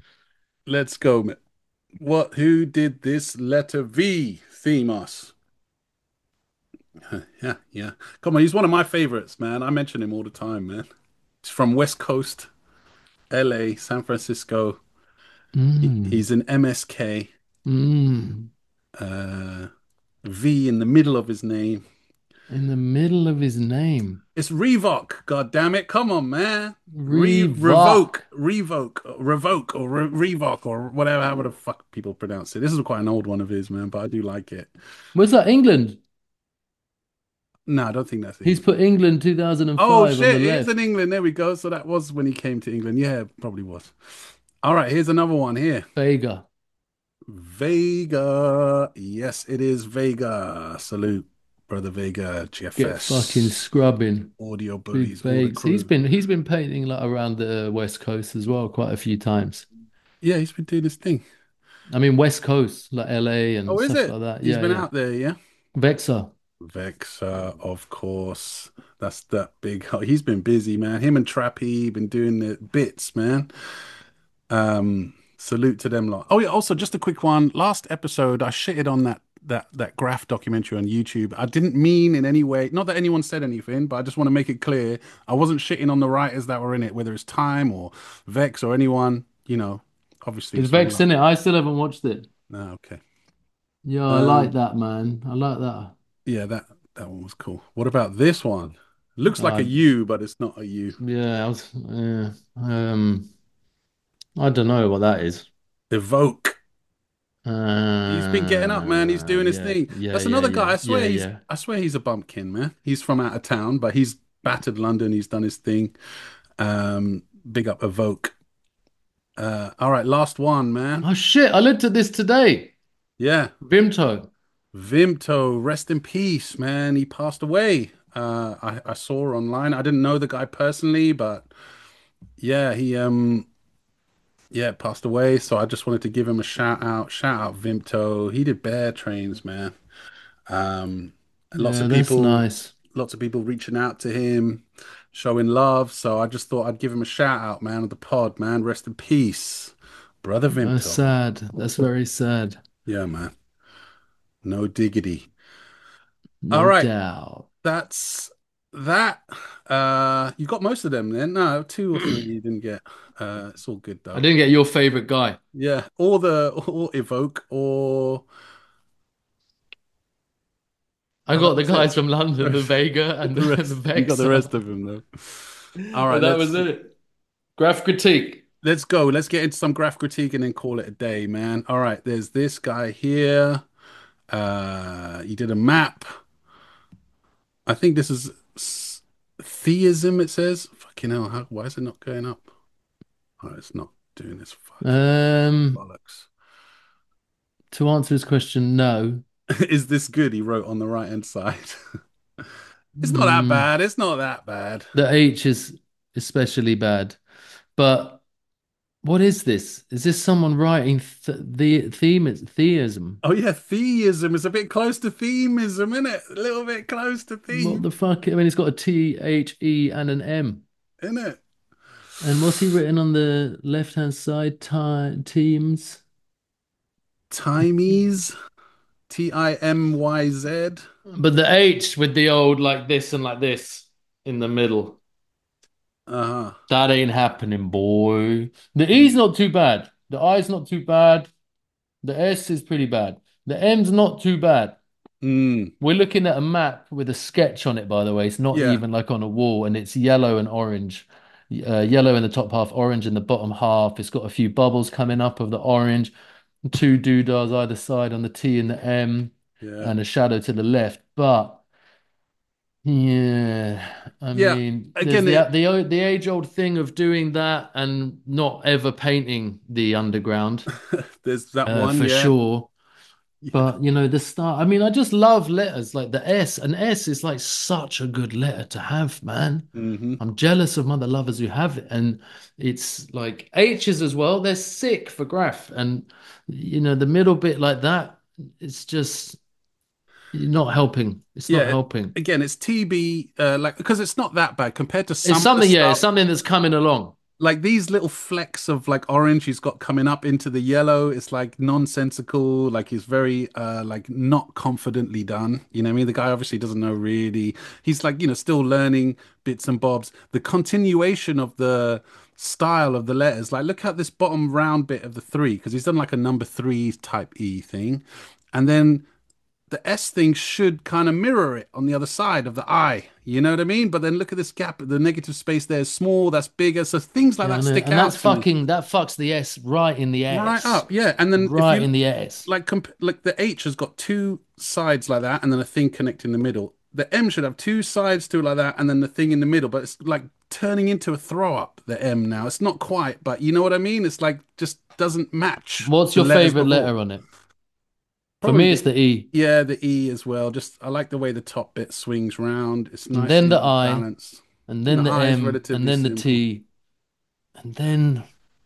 Let's go, man. Who did this letter V theme us? Yeah, yeah. Come on, he's one of my favorites, man. I mention him all the time, man. He's from West Coast, LA, San Francisco. He's an MSK. Mm. V in the middle of his name. In the middle of his name. It's Revoc, god damn it. Come on, man. Revoc. Revoc, or Revoc, or whatever, however the fuck people pronounce it. This is quite an old one of his, man, but I do like it. Was that England? No, I don't think that's it. He's put England 2005 Oh on the shit, left. it's in England. There we go. So that was when he came to England. Yeah, probably was. All right, here's another one here. Vega. Vega. Yes, it is Vega. Salute, brother Vega. GFS. Get fucking scrubbing. Audio Big buddies. all the Vegas. crew. He's been painting like around the West Coast as well quite a few times. Yeah, he's been doing his thing. I mean West Coast, like LA and Oh, is stuff it? like that. He's Yeah, been yeah. out there, yeah. Vexa. Vexa, of course. That's that big. Oh, he's been busy, man. Him and Trappy been doing the bits, man. Salute to them lot. Oh yeah, also just a quick one. Last episode, I shitted on that graph documentary on YouTube. I didn't mean in any way, not that anyone said anything, but I just want to make it clear. I wasn't shitting on the writers that were in it, whether it's Time or Vex or anyone, obviously. Is it's all Vex in it? I still haven't watched it. No, okay. Yeah, I like that, man. I like that. Yeah, that one was cool. What about this one? Looks like a U, but it's not a U. Yeah, I don't know what that is. Evoke. He's been getting up, man. He's doing his thing. That's another guy. I swear he's a bumpkin, man. He's from out of town, but he's battered London. He's done his thing. Big up Evoke. All right, last one, man. Oh shit, I looked at this today. Yeah. Vimto, rest in peace, man. He passed away. I saw online. I didn't know the guy personally, but yeah, he passed away. So I just wanted to give him a shout out. Shout out Vimto. He did Bear Trains, man. Lots of that's people, nice. lots of people reaching out to him, showing love. So I just thought I'd give him a shout out, man, of the pod, man. Rest in peace, brother Vimto. That's sad. That's very sad. Yeah, man. No diggity. No All right. doubt. That's that you got most of them then. No, two or three you didn't get. It's all good I though. didn't get your favorite guy. Yeah, or Evoke or I that got the was it. guys from London, the Vega and The the rest, you got the rest Vexar. of them though. All right, And that was it. Graph critique. let's go. Let's get into some graph critique and then call it a day, man. All right, there's this guy here. You did a map. I think this is theism, it says. Fucking hell, why is it not going up? Oh, it's not doing this fucking Um, bollocks. to answer his question, no. Is this good? He wrote on the right hand side. It's not that Mm, bad. It's not that bad. the H is especially bad. But what is this? Is this someone writing the theism? Oh yeah, theism is a bit close to themism, isn't it? A little bit close to What theme, the fuck? I mean, it's got a T, H, E, and an M. isn't it? And what's he written on the left-hand side? Teams. Timies, Timyz. But the H with the old like this and like this in the middle. Uh-huh. That ain't happening, boy. The E's not too bad. The I's not too bad. The S is pretty bad. The M's not too bad. Mm, We're looking at a map with a sketch on it, by the way. It's not yeah, even like on a wall, and it's yellow and orange. Yellow in the top half, orange in the bottom half. It's got a few bubbles coming up of the orange, two doodahs either side on the T and the M, yeah, and a shadow to the left. But yeah, I yeah. mean, there's Again, it, the age-old thing of doing that and not ever painting the underground, there's that one. for Yeah, sure. yeah. But the start, I mean, I just love letters like the S. An S is like such a good letter to have, man. Hmm. I'm jealous of mother lovers who have it. And it's like H's as well, they're sick for graph. And the middle bit like that, it's just not helping. It's not Yeah. helping. Again, it's TB, like because it's not that bad compared to It's some of the something, yeah, stuff. it's something that's coming along. Like these little flecks of like orange he's got coming up into the yellow. It's like nonsensical. Like he's very like not confidently done. You know what I mean? The guy obviously doesn't know really. He's like, still learning bits and bobs. The continuation of the style of the letters. Like look at this bottom round bit of the three, because he's done like a number three type E thing. And then the S thing should kind of mirror it on the other side of the I. You know what I mean? But then look at this gap. The negative space there is small, that's bigger. So things like Yeah, I that know. stick And out that's to me. that fucks the S right in the Right S. up, yeah. And then if Right you in the S. like like the H has got two sides like that and then a thing connecting in the middle. The M should have two sides to it like that and then the thing in the middle, but it's like turning into a throw up, the M now. It's not quite, but you know what I mean? It's like just doesn't match What's the your letters favorite before. letter on it? For Probably me, it's the E. yeah, the E as well. Just I like the way the top bit swings round. It's And nice then and the I, balanced. and And then the the I is M, and relatively then the simple. T, and then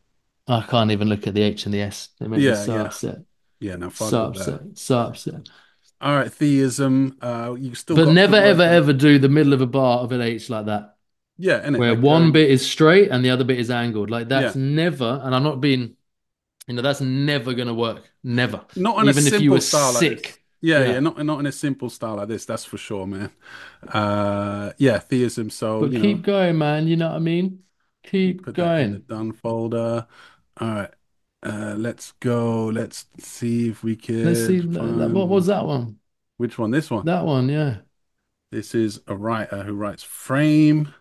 I can't even look at the H and the S. They make me Yeah, so yeah, upset. yeah. No, fuck So all that. upset. So upset. All right, theism. You still But got never, good ever, work there. ever do the middle of a bar of an H like that, Yeah, and it where like one going. bit is straight and the other bit is angled. Like Yeah, that's never, and I'm not being, that's never gonna work. Never. not on a Even if you simple were style like this. sick. Yeah, yeah, Yeah. not in a simple style like this. That's for sure, man. Yeah, theism. So But keep going, man. You know what I mean? Keep put that in the going. done folder. All right. Let's go. Let's see if we Let's see. could What was find that one? which one. This one. That one, yeah. This is a writer who writes Frame,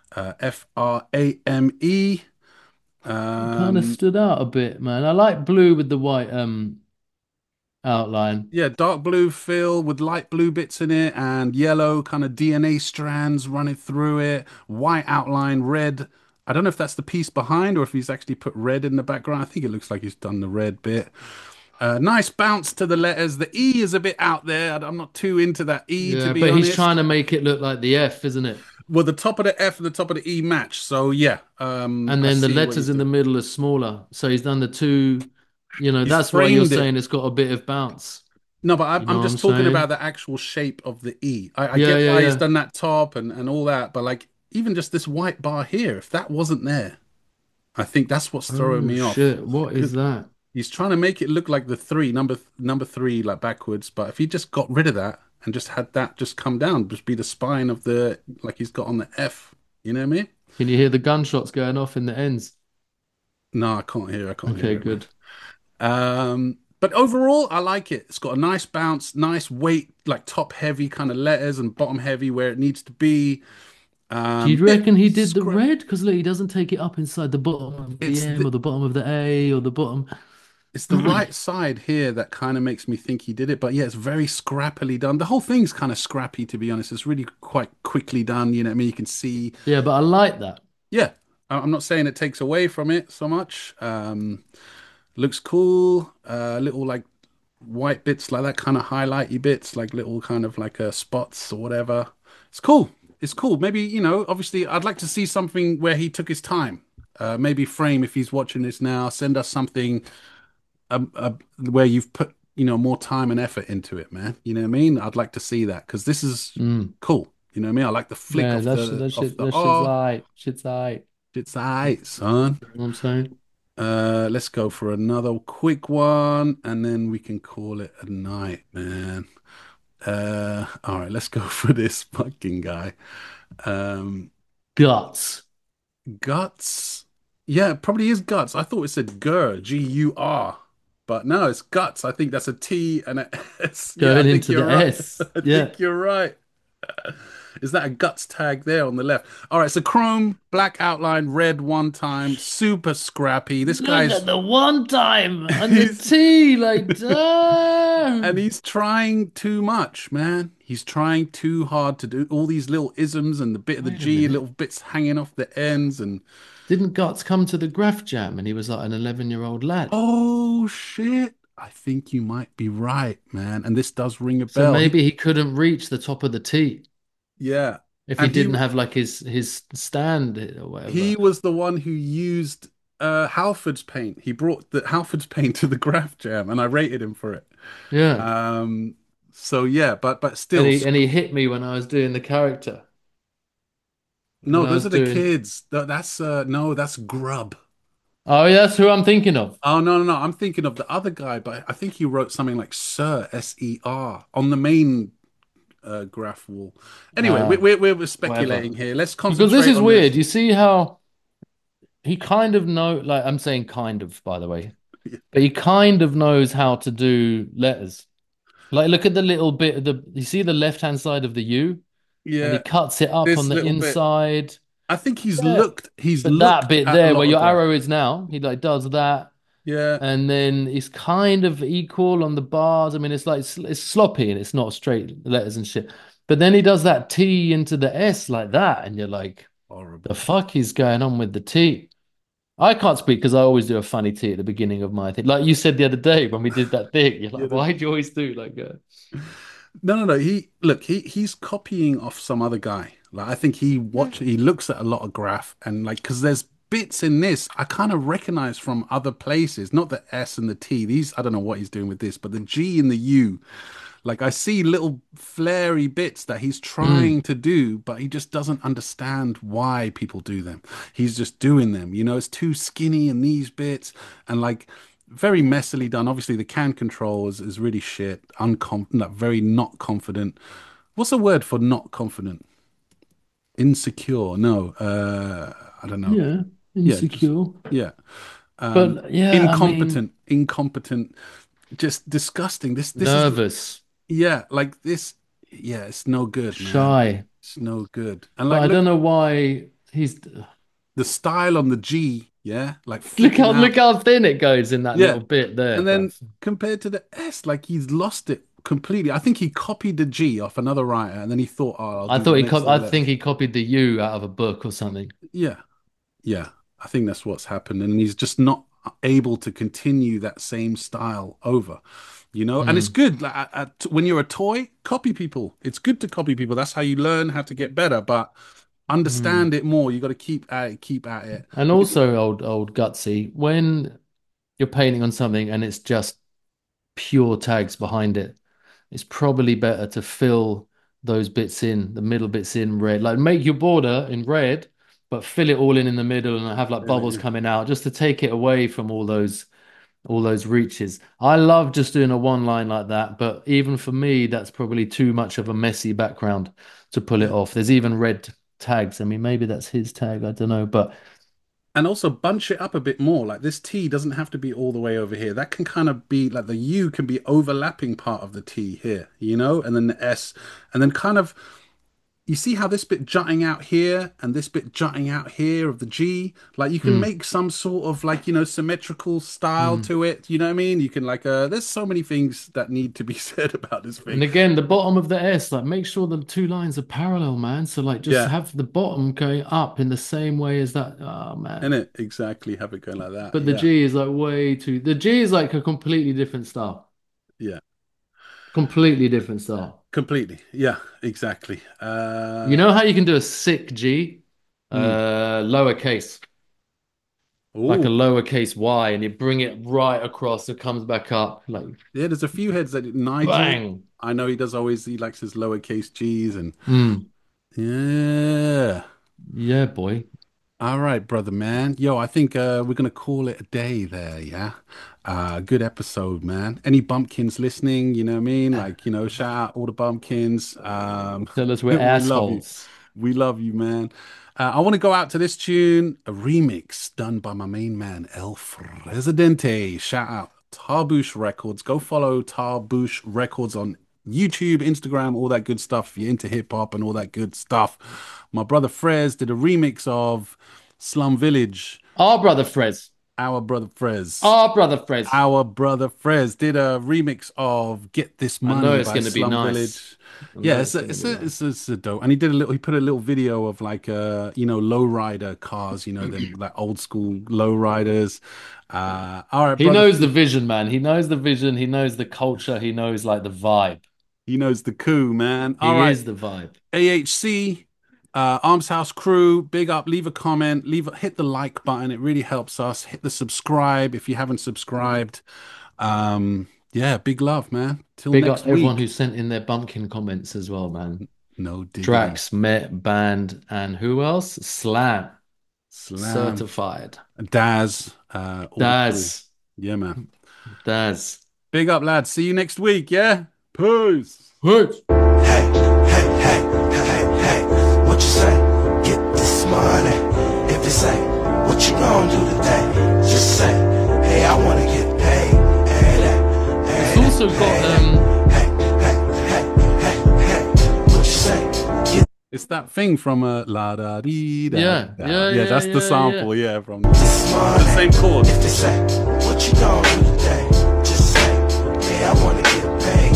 Frame. It kind of Um, stood out a bit, man. I like blue with the white outline. yeah, dark blue fill with light blue bits in it and yellow kind of DNA strands running through it. White outline, red. I don't know if that's the piece behind or if he's actually put red in the background. I think it looks like he's done the red bit. Nice bounce to the letters. The E is a bit out there. I'm not too into that E, to Yeah, be but he's honest. trying to make it look like the F, isn't it? Well, the top of the F and the top of the E match. So yeah, And I then the see what he's letters in the doing. middle are smaller. So he's done the two, He's that's why you're framed it. saying it's got a bit of bounce. No, but You know I'm what I'm just talking about saying? the actual shape of the E. I Yeah, get yeah, why he's yeah. done that top and all that, but like even just this white bar here, if that wasn't there, I think that's what's throwing Oh me off. shit, what is 'Cause that? he's trying to make it look like the three, number three, like backwards. But if he just got rid of that, and just had that just come down, just be the spine of the like he's got on the F. You know what I mean? Can you hear the gunshots going off in the ends? No, I can't hear. I can't hear Okay, it, man. good. But overall, I like it. It's got a nice bounce, nice weight, like top heavy kind of letters and bottom heavy where it needs to be. Do you Bit reckon he did the scrap. red? Because look, he doesn't take it up inside the bottom of the It's M the or the bottom of the A or the bottom. it's the right side here that kind of makes me think he did it. But yeah, it's very scrappily done. The whole thing's kind of scrappy, to be honest. It's really quite quickly done. You know what I mean? You can see. Yeah, but I like that. Yeah, I'm not saying it takes away from it so much. Looks cool. Little like white bits like that, kind of highlighty bits, like little kind of like spots or whatever. It's cool. It's cool. Maybe, obviously I'd like to see something where he took his time. Maybe Frame, if he's watching this now, send us something where you've put, more time and effort into it, man. You know what I mean? I'd like to see that because this is Mm. cool. You know what I mean? I like the flick Yeah, of that the that shit's oh, aight. Shit's aight. it's alright, son. You know what I'm saying? Let's go for another quick one and then we can call it a night, man. All right, let's go for this fucking guy. Um, Guts. Guts. Yeah, it probably is Guts. I thought it said Gur, Gur, but no, it's Guts. I think that's a T and a S. Yeah, I Going think into you're the right. S. I Yeah. think you're right. Is that a Guts tag there on the left? All right, so chrome, black outline, red one time, super scrappy. This Look guy's at the one time and the he's T, like, and damn. he's trying too much, man. He's trying too hard to do all these little isms and the bit of the Wait a G, minute. little bits hanging off the ends. And Didn't Guts come to the Graph Jam and he was like an 11-year-old lad? oh shit, I think you might be right, man. And this does ring a So bell. maybe he couldn't reach the top of the T Yeah, if he and didn't have like his stand or he whatever. was the one who used Halford's paint. He brought the Halford's paint to the Graph Jam, and I rated him for it. Yeah. Um, so yeah, but And still, he hit me when I was doing the character. no, When I those was are the doing. kids. That's no, that's Grub. Oh, yeah, that's who I'm thinking of. Oh no, I'm thinking of the other guy, but I think he wrote something like Sir SER on the main graph wall. Anyway, Uh, we're whatever. speculating here. Let's Because this concentrate is on weird. this. You see how he kind of like I'm saying kind of, by the way, but he kind of knows how to do letters. Like look at the little bit of you see the left-hand side of the U and he Yeah, cuts it up on this the little bit. inside. I think Yeah. he's But that looked bit at a there where lot of your graph. arrow is now, he like does that. Yeah, And then it's kind of equal on the bars. I mean, it's like it's sloppy and it's not straight letters and shit. But then he does that T into the S like that, and you're like, the horrible. fuck is going on with the T? I can't speak because I always do a funny T at the beginning of my thing. Like you said the other day when we did that thing, you're Yeah, like, why do you always do like no. He's copying off some other guy. Like I think he looks at a lot of graph and like because there's bits in this I kind of recognize from other places. Not the S and the T. These I don't know what he's doing with this, but the G and the U. Like I see little flary bits that he's Mm, trying to do, but he just doesn't understand why people do them. He's just doing them. It's too skinny in these bits and like very messily done. Obviously, the can control is really shit. Like, very not confident. What's the word for not confident? Insecure? No, I don't know. yeah, Yeah, just insecure. yeah. But yeah, I mean, Incompetent. Just disgusting. This is nervous, yeah, like this. Yeah, it's no good, man. shy. It's no good. And But like, I don't look, know why he's the style on the G, yeah, like look flicking how out. thin it goes in that Yeah, little bit there, and then bruv. compared to the S, like he's lost it completely. I think he copied the G off another writer, and then he thought, "Oh, I'll I do the thought next I little letter." think he copied the U out of a book or something. Yeah, yeah. I think that's what's happened, and he's just not able to continue that same style over. And it's Mm, good. Like when you're a toy, copy people. It's good to copy people. That's how you learn how to get better. But mm. understand it more. You got to keep at it. Keep at it. And also, old Gutsy, when you're painting on something and it's just pure tags behind it, it's probably better to fill those bits in, the middle bits in red. Like make your border in red, but fill it all in the middle and have like bubbles Yeah, coming out just to take it away from all those all those reaches. I love just doing a one line like that, but even for me, that's probably too much of a messy background to pull it off. There's even red tags. I mean, maybe that's his tag. I don't know, but And also bunch it up a bit more. Like this T doesn't have to be all the way over here. That can kind of be like the U can be overlapping part of the T here, you know, and then the S, and then kind of you see how this bit jutting out here and this bit jutting out here of the G, like you can make some sort of like, you know, symmetrical style to it. You know what I mean? You can like, there's so many things that need to be said about this thing. and again, the bottom of the S, like make sure the two lines are parallel, man. So like just have the bottom going up in the same way as that. Oh man. And it exactly have it going like that. But the G is like the G is like a completely different style. Yeah. Completely different style. Completely. Yeah, exactly. You know how you can do a sick G? Lowercase. Like a lowercase Y, and you bring it right across, it comes back up. Like yeah, there's a few heads that Nigel. Bang. I know he likes his lowercase G's and yeah, boy. All right, brother man. Yo, I think we're gonna call it a day there, yeah. Good episode, man. Any bumpkins listening, you know what I mean? Like, you know, shout out all the bumpkins. Tell us we're assholes. We love you, man. I want to go out to this tune, a remix done by my main man, El Presidente. Shout out Tarboosh Records. Go follow Tarboosh Records on YouTube, Instagram, all that good stuff. If you're into hip hop and all that good stuff. My brother Frez did a remix of Slum Village. Our brother Frez. Our brother Frez. Our brother Frez. Our brother Frez did a remix of Get This Money. I know it's going to be nice. Village. Yeah, it's a dope. And he put a little video of like you know, lowrider cars, you know, them like old school lowriders. All right, he knows the vision, man. He knows the vision, he knows the culture, he knows like the vibe. He knows the coup, man. He is the vibe. AHC, Arms House crew, big up, leave a comment, hit the like button. It really helps us. Hit the subscribe if you haven't subscribed. Yeah, big love, man. Till big next up everyone week. who sent in their bumpkin comments as well, man. No diggity. Drax, Met, Band, and who else? Slam. Certified. Daz. Daz. Yeah, man. Daz. Big up, lads. See you next week, yeah? Peace. Peace. Hey, what you say? Get this money. If they say, what you gonna do today? Just say, hey, I wanna get paid. It's also got what you say? It's that thing from La Da Dee Da. Yeah, that's the sample, from the money. same chord. If they say, what you gonna do today? Just say, hey, I wanna get paid.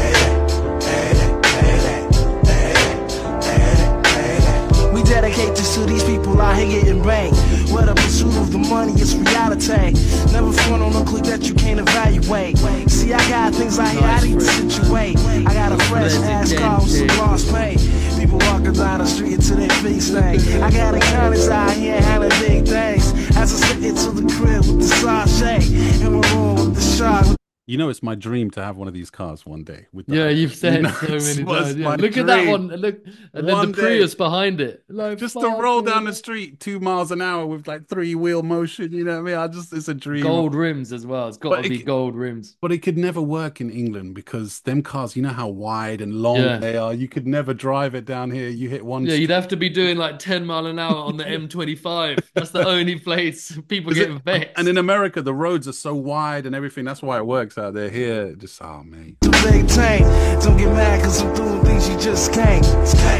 We dedicate this to these people out here getting banked. Where the pursuit of the money is reality. Never front on a click that you can't evaluate. See, I got things out here I need to situate. I got a fresh ass car with some lost pay. People walking down the street until their face stank. I got accountants out here handling big things. As I sit into the crib with the sachet and we're on with the shark. You know, it's my dream to have one of these cars one day. You've said so many times. Yeah. Look at that one. Look, and then the Prius behind it. Like, just to roll down the street 2 miles an hour with like 3-wheel motion. You know what I mean? It's a dream. Gold rims as well. It's got to be gold rims. But it could never work in England because them cars, you know how wide and long they are. You could never drive it down here. You hit one. Yeah, you'd have to be doing like 10 mile an hour on the M25. That's the only place people get vexed. And in America, the roads are so wide and everything. That's why it works out there. Here, just man. Don't get mad cause I'm doing things you just can't. Hey,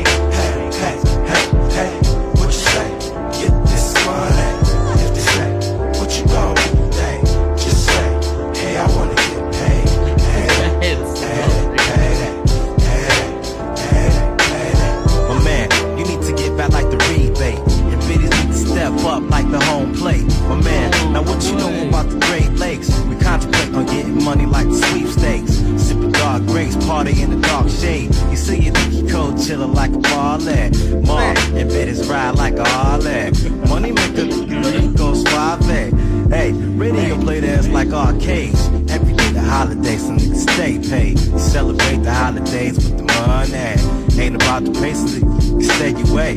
what you say? Get this money. If they say, what you gonna do today? Just say, hey, I wanna get paid. My man, you need to get back like the rebate. And biddies need to step up like the home plate. My man, now what you know about the Great Lakes? We contemplate on getting money like the sweepstakes. Sipping dark grapes, party in the dark shade. You see your Nicky Code chillin' like a parlay. Mark and biddies ride like a Harley. Money maker, go suave. Hey, radio play dance like arcades. Every day the holidays, some niggas stay paid. You celebrate the holidays with the money. Ain't about the pace, you stay your way.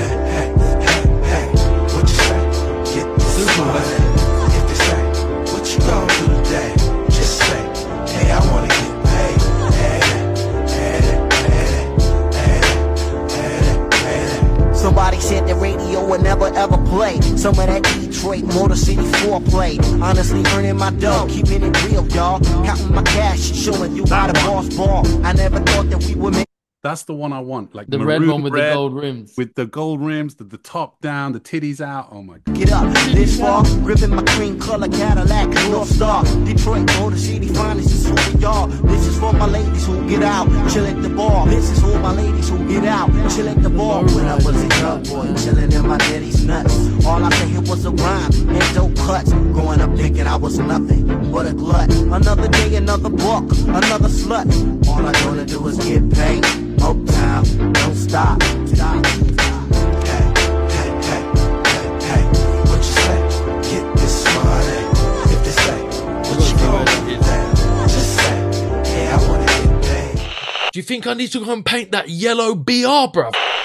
What you say? Get this money. If they say, what never ever play. Some of that Detroit Motor City foreplay. Honestly earning my dough, keeping it real, y'all. Counting my cash, showing you how the boss ball. I never thought that we would make. That's the one I want. Like The red one with the gold rims. With the gold rims, the top down, the titties out. Oh my God. Get up, this far, gripping my cream color Cadillac, North Star. Detroit Motor City finest is who we are. This is for my ladies who get out, chill at the bar. This is for my ladies who get out, chill at the bar. When I was a young boy, chilling in my daddy's nuts. All I could hear was a rhyme and dope cuts. Growing up thinking I was nothing but a glut. Another day, another buck, another slut. All I gonna do is get paid. Uptown, don't stop. Stop. Hey, hey, hey, hey, hey. What you say? Get this money. If they say, what you gonna get that? Just say, yeah, I wanna get paid. Do you think I need to go and paint that yellow BR, bruv?